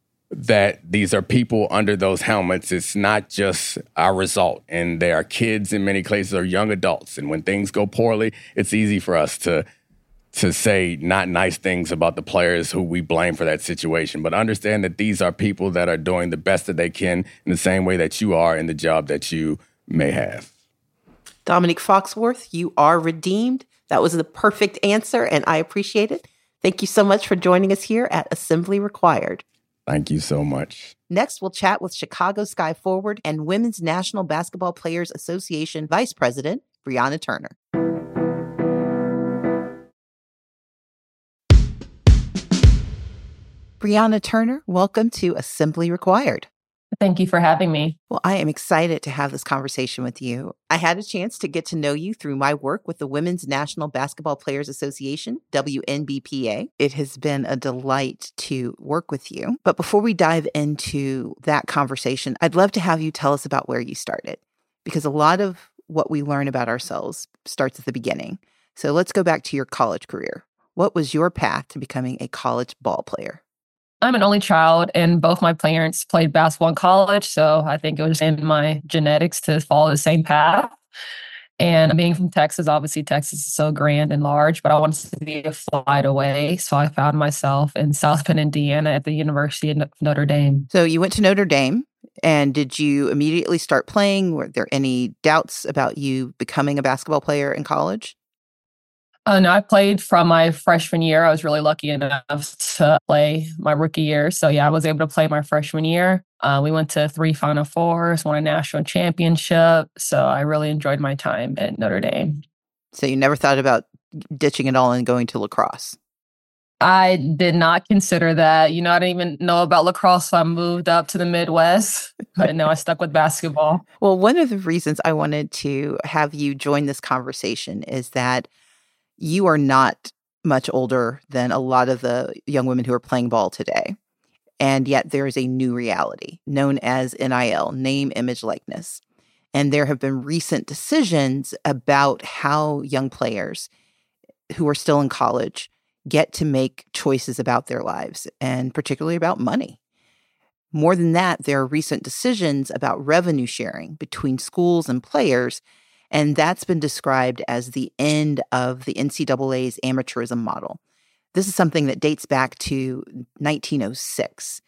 that these are people under those helmets. It's not just our result. And they are kids in many cases or young adults. And when things go poorly, it's easy for us to to say not nice things about the players who we blame for that situation. But understand that these are people that are doing the best that they can in the same way that you are in the job that you may have. Dominique Foxworth, you are redeemed. That was the perfect answer, and I appreciate it. Thank you so much for joining us here at Assembly Required. Thank you so much. Next, we'll chat with Chicago Sky Forward and Women's National Basketball Players Association Vice President, Brianna Turner. Brianna Turner, welcome to Assembly Required. Thank you for having me. Well, I am excited to have this conversation with you. I had a chance to get to know you through my work with the Women's National Basketball Players Association, W N B P A. It has been a delight to work with you. But before we dive into that conversation, I'd love to have you tell us about where you started, because a lot of what we learn about ourselves starts at the beginning. So let's go back to your college career. What was your path to becoming a college ball player? I'm an only child, and both my parents played basketball in college, so I think it was in my genetics to follow the same path. And being from Texas, obviously Texas is so grand and large, but I wanted to be a flight away. So I found myself in South Bend, Indiana at the University of Notre Dame. So you went to Notre Dame, and did you immediately start playing? Were there any doubts about you becoming a basketball player in college? Uh, no, I played from my freshman year. I was really lucky enough to play my rookie year. So yeah, I was able to play my freshman year. Uh, we went to three Final Fours, won a national championship. So I really enjoyed my time at Notre Dame. So you never thought about ditching it all and going to lacrosse? I did not consider that. You know, I didn't even know about lacrosse, so I moved up to the Midwest. But no, I stuck with basketball. Well, one of the reasons I wanted to have you join this conversation is that you are not much older than a lot of the young women who are playing ball today. And yet there is a new reality known as N I L, name, image, likeness. And there have been recent decisions about how young players who are still in college get to make choices about their lives, and particularly about money. More than that, there are recent decisions about revenue sharing between schools and players, and that's been described as the end of the N C double A's amateurism model. This is something that dates back to nineteen oh six.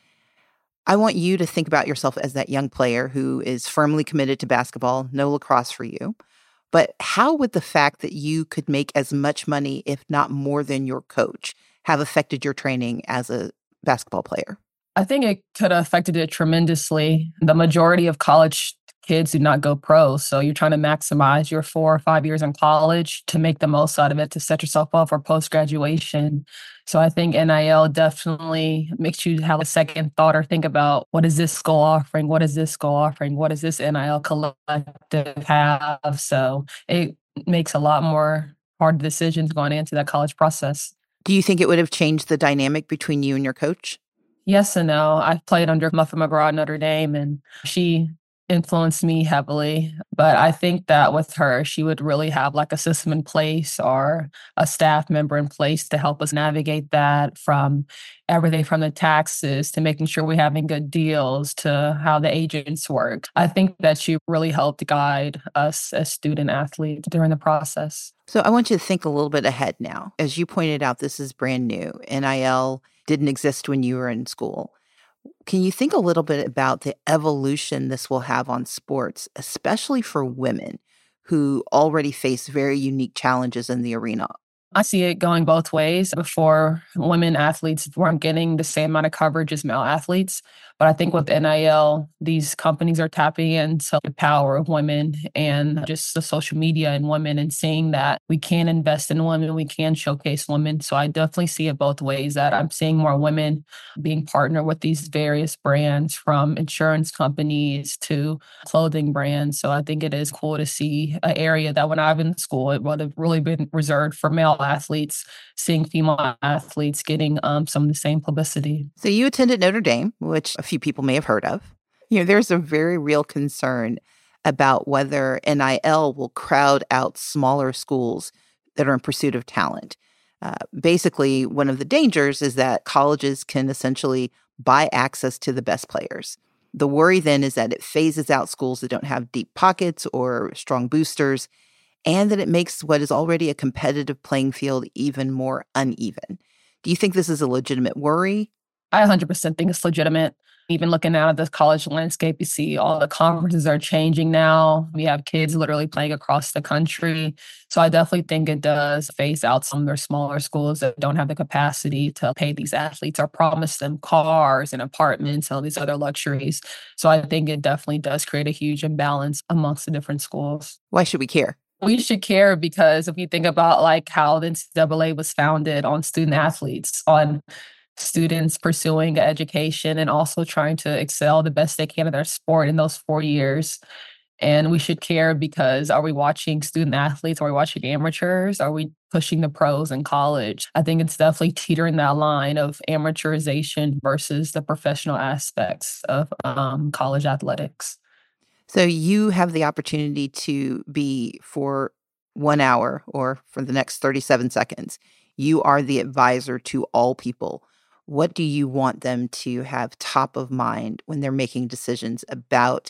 I want you to think about yourself as that young player who is firmly committed to basketball, no lacrosse for you. But how would the fact that you could make as much money, if not more than your coach, have affected your training as a basketball player? I think it could have affected it tremendously. The majority of college kids do not go pro. So you're trying to maximize your four or five years in college to make the most out of it, to set yourself up for post-graduation. So I think N I L definitely makes you have a second thought or think about, what is this school offering? What is this school offering? What does this N I L collective have? So it makes a lot more hard decisions going into that college process. Do you think it would have changed the dynamic between you and your coach? Yes and no. I played under Muffet McGraw at Notre Dame, and she influenced me heavily. But I think that with her, she would really have like a system in place or a staff member in place to help us navigate that, from everything from the taxes to making sure we're having good deals to how the agents work. I think that she really helped guide us as student athletes during the process. So I want you to think a little bit ahead now. As you pointed out, this is brand new. N I L didn't exist when you were in school. Can you think a little bit about the evolution this will have on sports, especially for women who already face very unique challenges in the arena? I see it going both ways. Before, women athletes weren't getting the same amount of coverage as male athletes. But I think with N I L, these companies are tapping into the power of women and just the social media and women, and seeing that we can invest in women, we can showcase women. So I definitely see it both ways, that I'm seeing more women being partnered with these various brands, from insurance companies to clothing brands. So I think it is cool to see an area that when I was in school, it would have really been reserved for male athletes, seeing female athletes getting um, some of the same publicity. So you attended Notre Dame, which a few people may have heard of. You know, there's a very real concern about whether N I L will crowd out smaller schools that are in pursuit of talent. Uh, basically, one of the dangers is that colleges can essentially buy access to the best players. The worry then is that it phases out schools that don't have deep pockets or strong boosters, and that it makes what is already a competitive playing field even more uneven. Do you think this is a legitimate worry? I one hundred percent think it's legitimate. Even looking out at the college landscape, you see all the conferences are changing now. We have kids literally playing across the country. So I definitely think it does phase out some of their smaller schools that don't have the capacity to pay these athletes or promise them cars and apartments and all these other luxuries. So I think it definitely does create a huge imbalance amongst the different schools. Why should we care? We should care because if you think about like how the N C double A was founded on student athletes, on students pursuing education and also trying to excel the best they can in their sport in those four years. And we should care because are we watching student athletes? Are we watching amateurs? Are we pushing the pros in college? I think it's definitely teetering that line of amateurization versus the professional aspects of um, college athletics. So you have the opportunity to be, for one hour or for the next thirty-seven seconds, you are the advisor to all people. What do you want them to have top of mind when they're making decisions about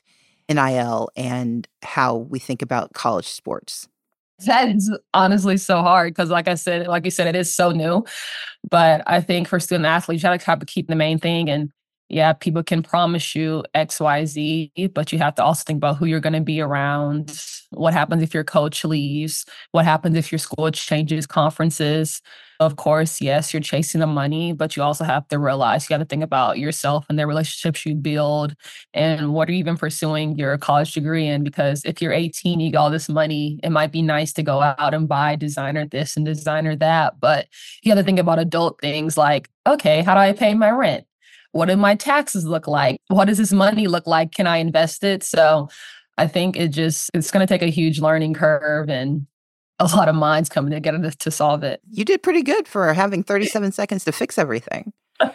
N I L and how we think about college sports? That is honestly so hard because, like I said, like you said, it is so new. But I think for student athletes, you got to have to keep the main thing. And yeah, people can promise you X, Y, Z, but you have to also think about who you're going to be around. What happens if your coach leaves? What happens if your school changes conferences? Of course, yes, you're chasing the money, but you also have to realize you got to think about yourself and the relationships you build and what are you even pursuing your college degree in? Because if you're eighteen, you got all this money, it might be nice to go out and buy designer this and designer that, but you have to think about adult things like, okay, how do I pay my rent? What do my taxes look like? What does this money look like? Can I invest it? So I think it just, it's going to take a huge learning curve and a lot of minds coming together to solve it. You did pretty good for having thirty-seven seconds to fix everything.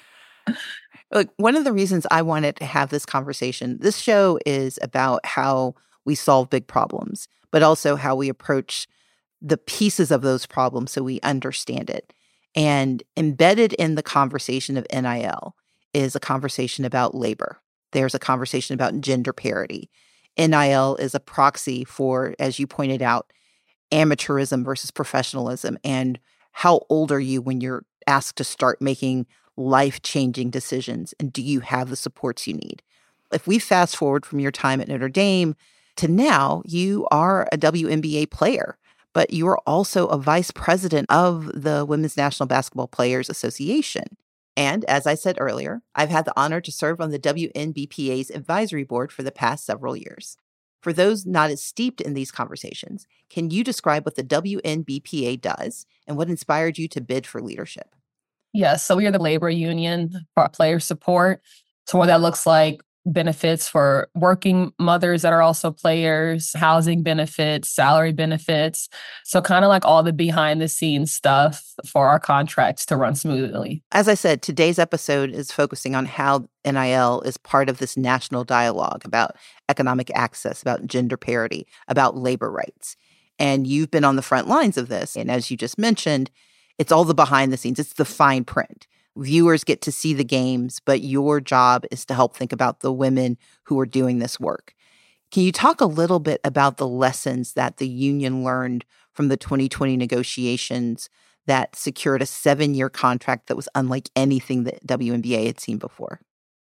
Look, one of the reasons I wanted to have this conversation, this show is about how we solve big problems, but also how we approach the pieces of those problems so we understand it. And embedded in the conversation of N I L is a conversation about labor. There's a conversation about gender parity. N I L is a proxy for, as you pointed out, amateurism versus professionalism, and how old are you when you're asked to start making life-changing decisions, and do you have the supports you need? If we fast forward from your time at Notre Dame to now, you are a W N B A player, but you are also a vice president of the Women's National Basketball Players Association. And as I said earlier, I've had the honor to serve on the W N B P A's advisory board for the past several years. For those not as steeped in these conversations, can you describe what the W N B P A does and what inspired you to bid for leadership? Yes, so we are the labor union for player support. So what that looks like, benefits for working mothers that are also players, housing benefits, salary benefits. So kind of like all the behind the scenes stuff for our contracts to run smoothly. As I said, today's episode is focusing on how N I L is part of this national dialogue about economic access, about gender parity, about labor rights. And you've been on the front lines of this. And as you just mentioned, it's all the behind the scenes. It's the fine print. Viewers get to see the games, but your job is to help think about the women who are doing this work. Can you talk a little bit about the lessons that the union learned from the twenty twenty negotiations that secured a seven-year contract that was unlike anything that W N B A had seen before?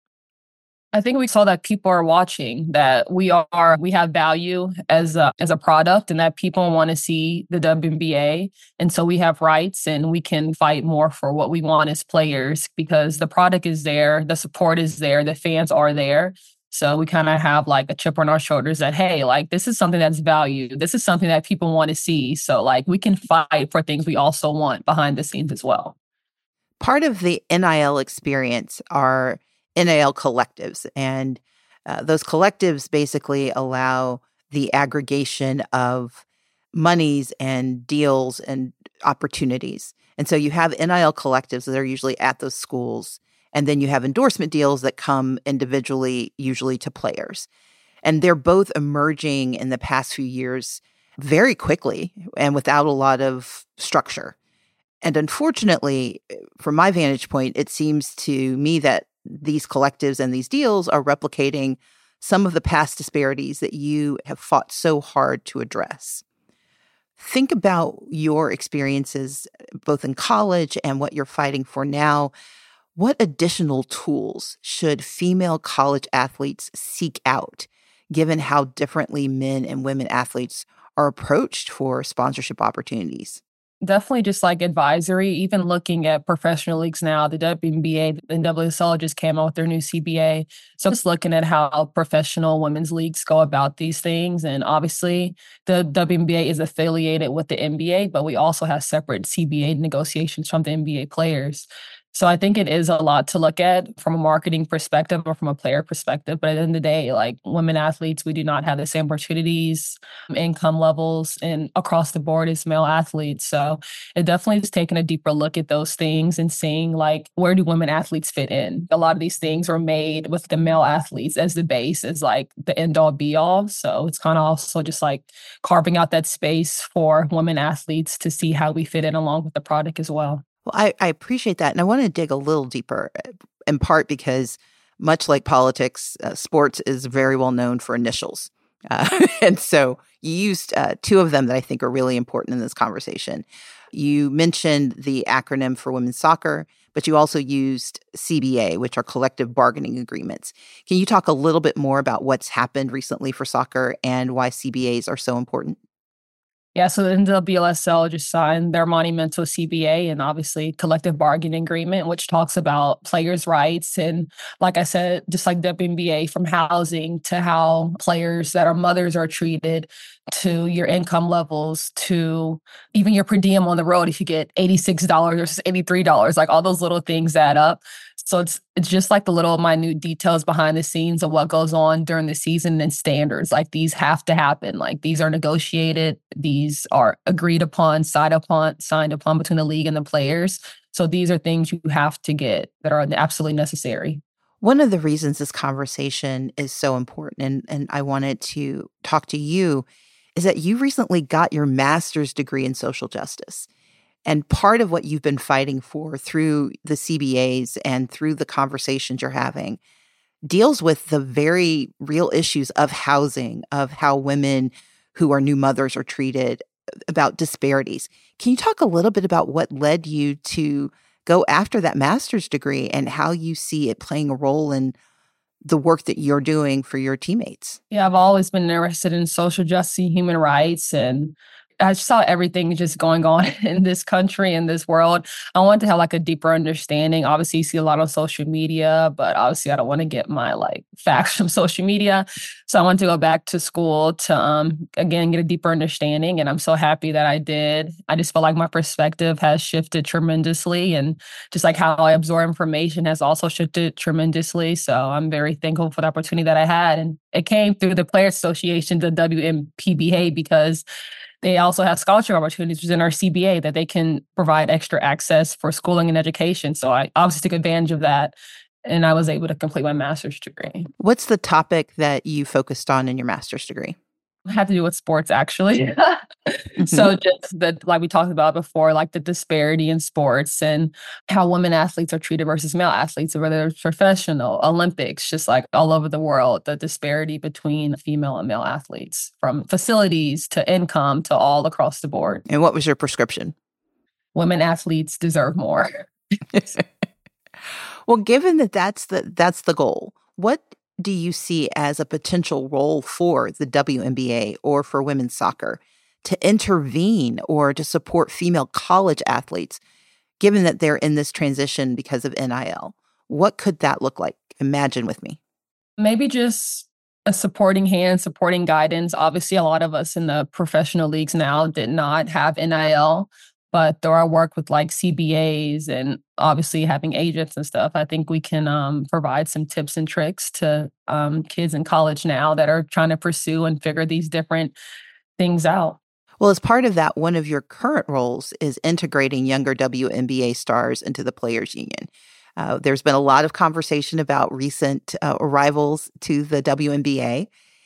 I think we saw that people are watching, that we are, we have value as a, as a product and that people want to see the W N B A. And so we have rights and we can fight more for what we want as players because the product is there, the support is there, the fans are there. So we kind of have like a chip on our shoulders that, hey, like this is something that's valued. This is something that people want to see. So like we can fight for things we also want behind the scenes as well. Part of the N I L experience are N I L collectives. And uh, those collectives basically allow the aggregation of monies and deals and opportunities. And so you have N I L collectives that are usually at those schools. And then you have endorsement deals that come individually, usually to players. And they're both emerging in the past few years very quickly and without a lot of structure. And unfortunately, from my vantage point, it seems to me that these collectives and these deals are replicating some of the past disparities that you have fought so hard to address. Think about your experiences both in college and what you're fighting for now. What additional tools should female college athletes seek out, given how differently men and women athletes are approached for sponsorship opportunities? Definitely just like advisory, even looking at professional leagues now, the W N B A and W S L just came out with their new C B A. So just looking at how professional women's leagues go about these things. And obviously the W N B A is affiliated with the N B A, but we also have separate C B A negotiations from the N B A players. So I think it is a lot to look at from a marketing perspective or from a player perspective. But at the end of the day, like women athletes, we do not have the same opportunities, income levels, and across the board as male athletes. So it definitely is taking a deeper look at those things and seeing like, where do women athletes fit in? A lot of these things are made with the male athletes as the base, as like the end all be all. So it's kind of also just like carving out that space for women athletes to see how we fit in along with the product as well. Well, I, I appreciate that. And I want to dig a little deeper, in part because much like politics, uh, sports is very well known for initials. Uh, and so you used uh, two of them that I think are really important in this conversation. You mentioned the acronym for women's soccer, but you also used C B A, which are collective bargaining agreements. Can you talk a little bit more about what's happened recently for soccer and why C B As are so important? Yeah, so the N W S L just signed their monumental C B A and obviously collective bargaining agreement, which talks about players' rights. And like I said, just like W N B A, from housing to how players that are mothers are treated, to your income levels, to even your per diem on the road if you get eighty-six dollars versus eighty-three dollars, like all those little things add up. So it's it's just like the little minute details behind the scenes of what goes on during the season and standards. Like these have to happen. Like these are negotiated. These are agreed upon, signed upon, signed upon between the league and the players. So these are things you have to get that are absolutely necessary. One of the reasons this conversation is so important, and, and I wanted to talk to you, is that you recently got your master's degree in social justice. And part of what you've been fighting for through the C B As and through the conversations you're having deals with the very real issues of housing, of how women who are new mothers are treated, about disparities. Can you talk a little bit about what led you to go after that master's degree and how you see it playing a role in the work that you're doing for your teammates? Yeah, I've always been interested in social justice, human rights, and I saw everything just going on in this country, in this world. I wanted to have like a deeper understanding. Obviously, you see a lot on social media, but obviously I don't want to get my like facts from social media. So I wanted to go back to school to, um, again, get a deeper understanding. And I'm so happy that I did. I just feel like my perspective has shifted tremendously. And just like how I absorb information has also shifted tremendously. So I'm very thankful for the opportunity that I had. And it came through the Players Association, the W N P B A, because they also have scholarship opportunities within our C B A that they can provide extra access for schooling and education. So I obviously took advantage of that, and I was able to complete my master's degree. What's the topic that you focused on in your master's degree? It had to do with sports, actually. mm-hmm. So just the, like we talked about before, like the disparity in sports and how women athletes are treated versus male athletes, whether it's professional, Olympics, just like all over the world, the disparity between female and male athletes, from facilities to income to all across the board. And what was your prescription? Women athletes deserve more. Well, given that that's the that's the goal, what do you see as a potential role for the W N B A or for women's soccer to intervene or to support female college athletes, given that they're in this transition because of N I L? What could that look like? Imagine with me. Maybe just a supporting hand, supporting guidance. Obviously, a lot of us in the professional leagues now did not have N I L. But through our work with like C B As and obviously having agents and stuff, I think we can um, provide some tips and tricks to um, kids in college now that are trying to pursue and figure these different things out. Well, as part of that, one of your current roles is integrating younger W N B A stars into the Players Union. Uh, there's been a lot of conversation about recent uh, arrivals to the W N B A.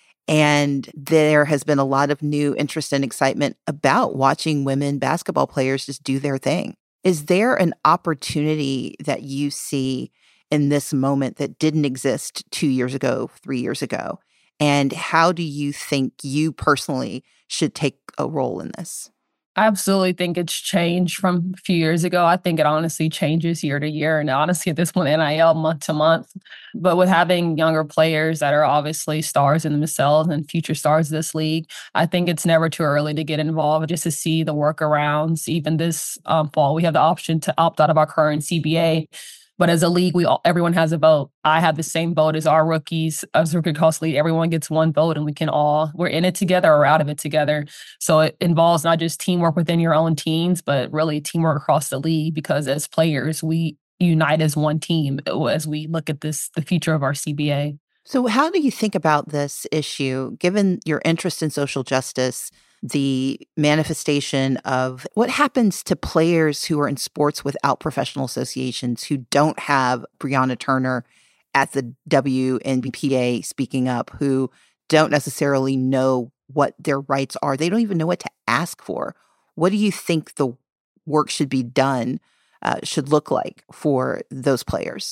And there has been a lot of new interest and excitement about watching women basketball players just do their thing. Is there an opportunity that you see in this moment that didn't exist two years ago, three years ago? And how do you think you personally should take a role in this? I absolutely think it's changed from a few years ago. I think it honestly changes year to year. And honestly, at this point, N I L month to month. But with having younger players that are obviously stars in themselves and future stars of this league, I think it's never too early to get involved, just to see the workarounds. Even this um, fall, we have the option to opt out of our current C B A. But as a league, we all, everyone has a vote. I have the same vote as our rookies. As a rookie cost league, everyone gets one vote, and we can all, we're in it together or out of it together. So it involves not just teamwork within your own teams, but really teamwork across the league, because as players, we unite as one team as we look at this, the future of our C B A. So how do you think about this issue, given your interest in social justice, the manifestation of what happens to players who are in sports without professional associations, who don't have Breonna Turner at the W N B A speaking up, who don't necessarily know what their rights are. They don't even know what to ask for. What do you think the work should be done, uh, should look like for those players?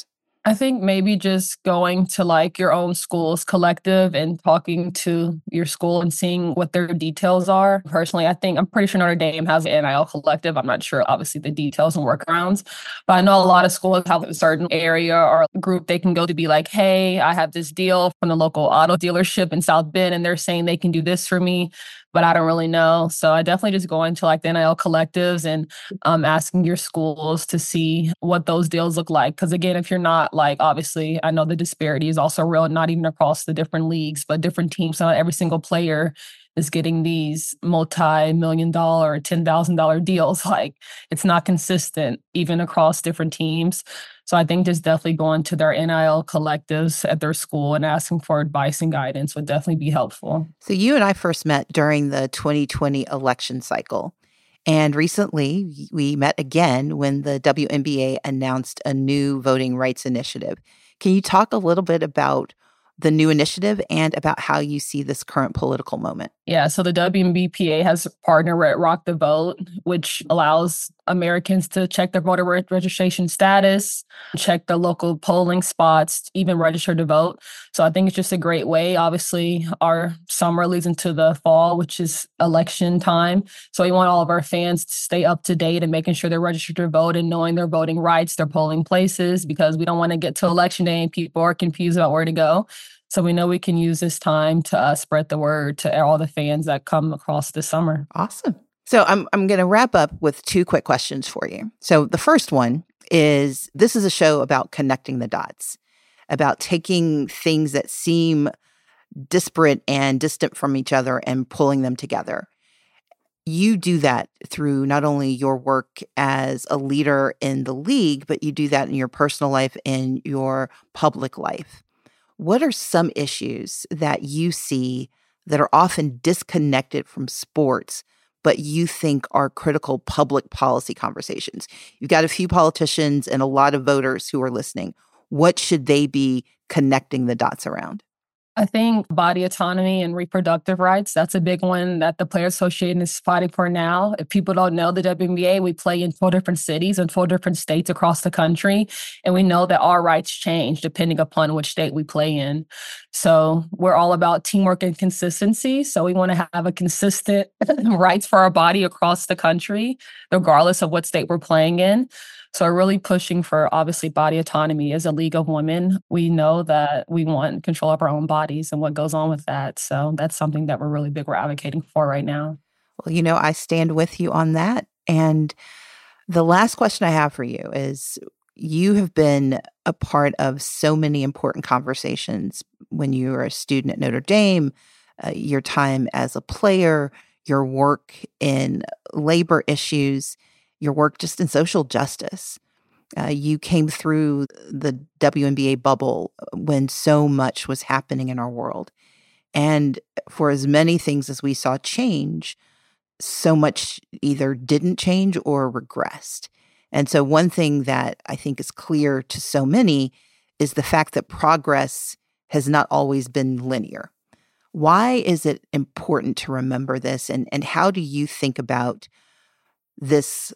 I think maybe just going to like your own school's collective and talking to your school and seeing what their details are. Personally, I think I'm pretty sure Notre Dame has an N I L collective. I'm not sure, obviously, the details and workarounds, but I know a lot of schools have a certain area or group they can go to be like, hey, I have this deal from the local auto dealership in South Bend, and they're saying they can do this for me, but I don't really know. So I definitely just go into like the N I L collectives and um, asking your schools to see what those deals look like. Because again, if you're not like, obviously, I know the disparity is also real, not even across the different leagues, but different teams. So not every single player is getting these multi-million dollar, ten thousand dollars deals. Like it's not consistent even across different teams. So I think just definitely going to their N I L collectives at their school and asking for advice and guidance would definitely be helpful. So you and I first met during the twenty twenty election cycle. And recently we met again when the W N B A announced a new voting rights initiative. Can you talk a little bit about the new initiative and about how you see this current political moment? Yeah, so the W N B P A has partnered with Rock the Vote, which allows Americans to check their voter registration status, check the local polling spots, even register to vote. So I think it's just a great way. Obviously, our summer leads into the fall, which is election time. So we want all of our fans to stay up to date and making sure they're registered to vote and knowing their voting rights, their polling places, because we don't want to get to election day and people are confused about where to go. So we know we can use this time to uh, spread the word to all the fans that come across this summer. Awesome. So I'm I'm going to wrap up with two quick questions for you. So the first one is, this is a show about connecting the dots, about taking things that seem disparate and distant from each other and pulling them together. You do that through not only your work as a leader in the league, but you do that in your personal life and your public life. What are some issues that you see that are often disconnected from sports, but you think are critical public policy conversations? You've got a few politicians and a lot of voters who are listening. What should they be connecting the dots around? I think body autonomy and reproductive rights, that's a big one that the Players Association is fighting for now. If people don't know, the W N B A, we play in four different cities and four different states across the country. And we know that our rights change depending upon which state we play in. So we're all about teamwork and consistency. So we want to have a consistent rights for our body across the country, regardless of what state we're playing in. So we're really pushing for, obviously, body autonomy. As a League of Women, we know that we want control of our own bodies and what goes on with that. So that's something that we're really big, we're advocating for right now. Well, you know, I stand with you on that. And the last question I have for you is, you have been a part of so many important conversations when you were a student at Notre Dame, uh, your time as a player, your work in labor issues, your work just in social justice. Uh, you came through the W N B A bubble when so much was happening in our world. And for as many things as we saw change, so much either didn't change or regressed. And so one thing that I think is clear to so many is the fact that progress has not always been linear. Why is it important to remember this? And, and how do you think about this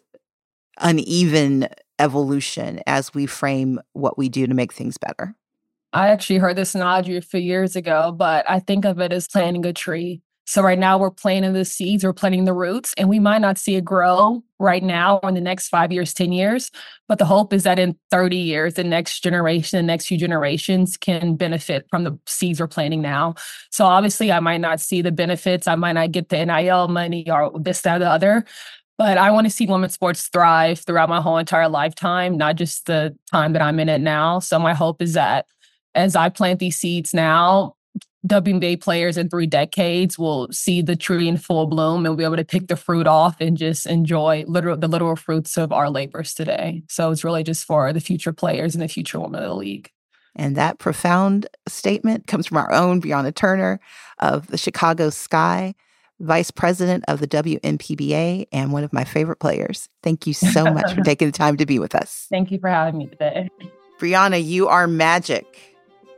uneven evolution as we frame what we do to make things better? I actually heard this analogy a few years ago, but I think of it as planting a tree. So right now we're planting the seeds, we're planting the roots, and we might not see it grow right now or in the next five years, ten years. But the hope is that in thirty years, the next generation, the next few generations can benefit from the seeds we're planting now. So obviously I might not see the benefits. I might not get the N I L money or this, that, or the other. But I want to see women's sports thrive throughout my whole entire lifetime, not just the time that I'm in it now. So my hope is that as I plant these seeds now, W N B A players in three decades will see the tree in full bloom and be able to pick the fruit off and just enjoy literal, the literal fruits of our labors today. So it's really just for the future players and the future women of the league. And that profound statement comes from our own Brianna Turner of the Chicago Sky, Vice President of the W N P B A, and one of my favorite players. Thank you so much for taking the time to be with us. Thank you for having me today. Brianna, you are magic.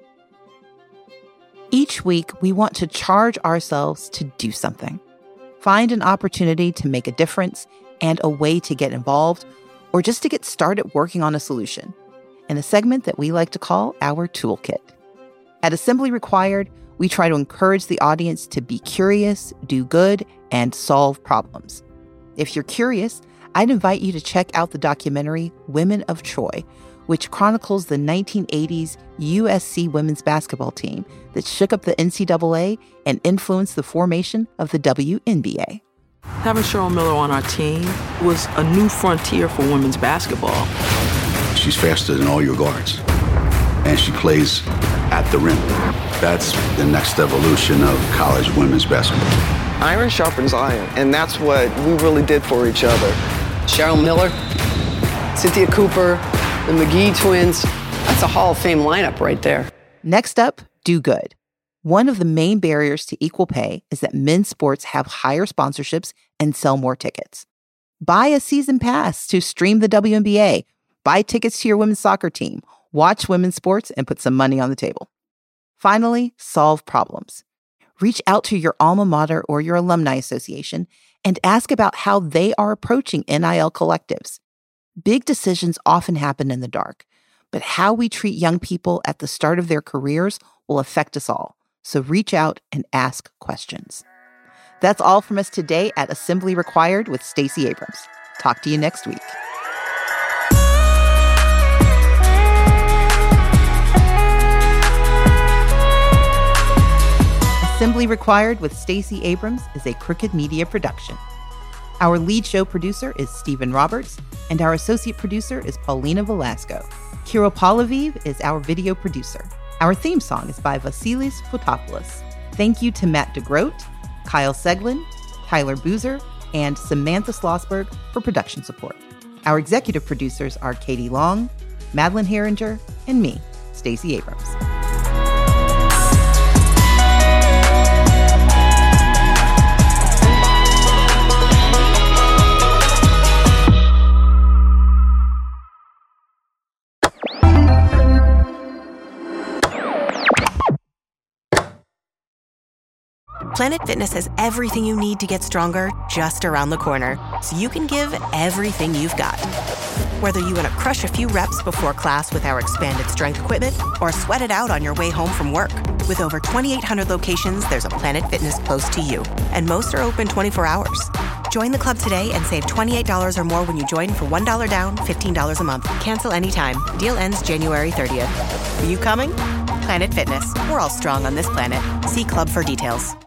Each week, we want to charge ourselves to do something. Find an opportunity to make a difference and a way to get involved, or just to get started working on a solution. in a segment that we like to call our toolkit. At Assembly Required, we try to encourage the audience to be curious, do good, and solve problems. If you're curious, I'd invite you to check out the documentary Women of Troy, which chronicles the nineteen eighties U S C women's basketball team that shook up the N C double A and influenced the formation of the W N B A. Having Cheryl Miller on our team was a new frontier for women's basketball. She's faster than all your guards, and she plays at the rim. That's the next evolution of college women's basketball. Iron sharpens iron, and that's what we really did for each other. Cheryl Miller, Cynthia Cooper, the McGee twins. That's a Hall of Fame lineup right there. Next up, do good. One of the main barriers to equal pay is that men's sports have higher sponsorships and sell more tickets. Buy a season pass to stream the W N B A, buy tickets to your women's soccer team, watch women's sports, and put some money on the table. Finally, solve problems. Reach out to your alma mater or your alumni association and ask about how they are approaching N I L collectives. Big decisions often happen in the dark, but how we treat young people at the start of their careers will affect us all. So reach out and ask questions. That's all from us today at Assembly Required with Stacey Abrams. Talk to you next week. Assembly Required with Stacey Abrams is a Crooked Media production. Our lead show producer is Stephen Roberts, and our associate producer is Paulina Velasco. Kiro Palaviv is our video producer. Our theme song is by Vasilis Fotopoulos. Thank you to Matt DeGroat, Kyle Seglin, Tyler Boozer, and Samantha Schlossberg for production support. Our executive producers are Katie Long, Madeline Herringer, and me, Stacey Abrams. Planet Fitness has everything you need to get stronger just around the corner, so you can give everything you've got. Whether you want to crush a few reps before class with our expanded strength equipment or sweat it out on your way home from work. With over twenty-eight hundred locations, there's a Planet Fitness close to you, and most are open twenty-four hours. Join the club today and save twenty-eight dollars or more when you join for one dollar down, fifteen dollars a month. Cancel anytime. Deal ends January thirtieth. Are you coming? Planet Fitness. We're all strong on this planet. See club for details.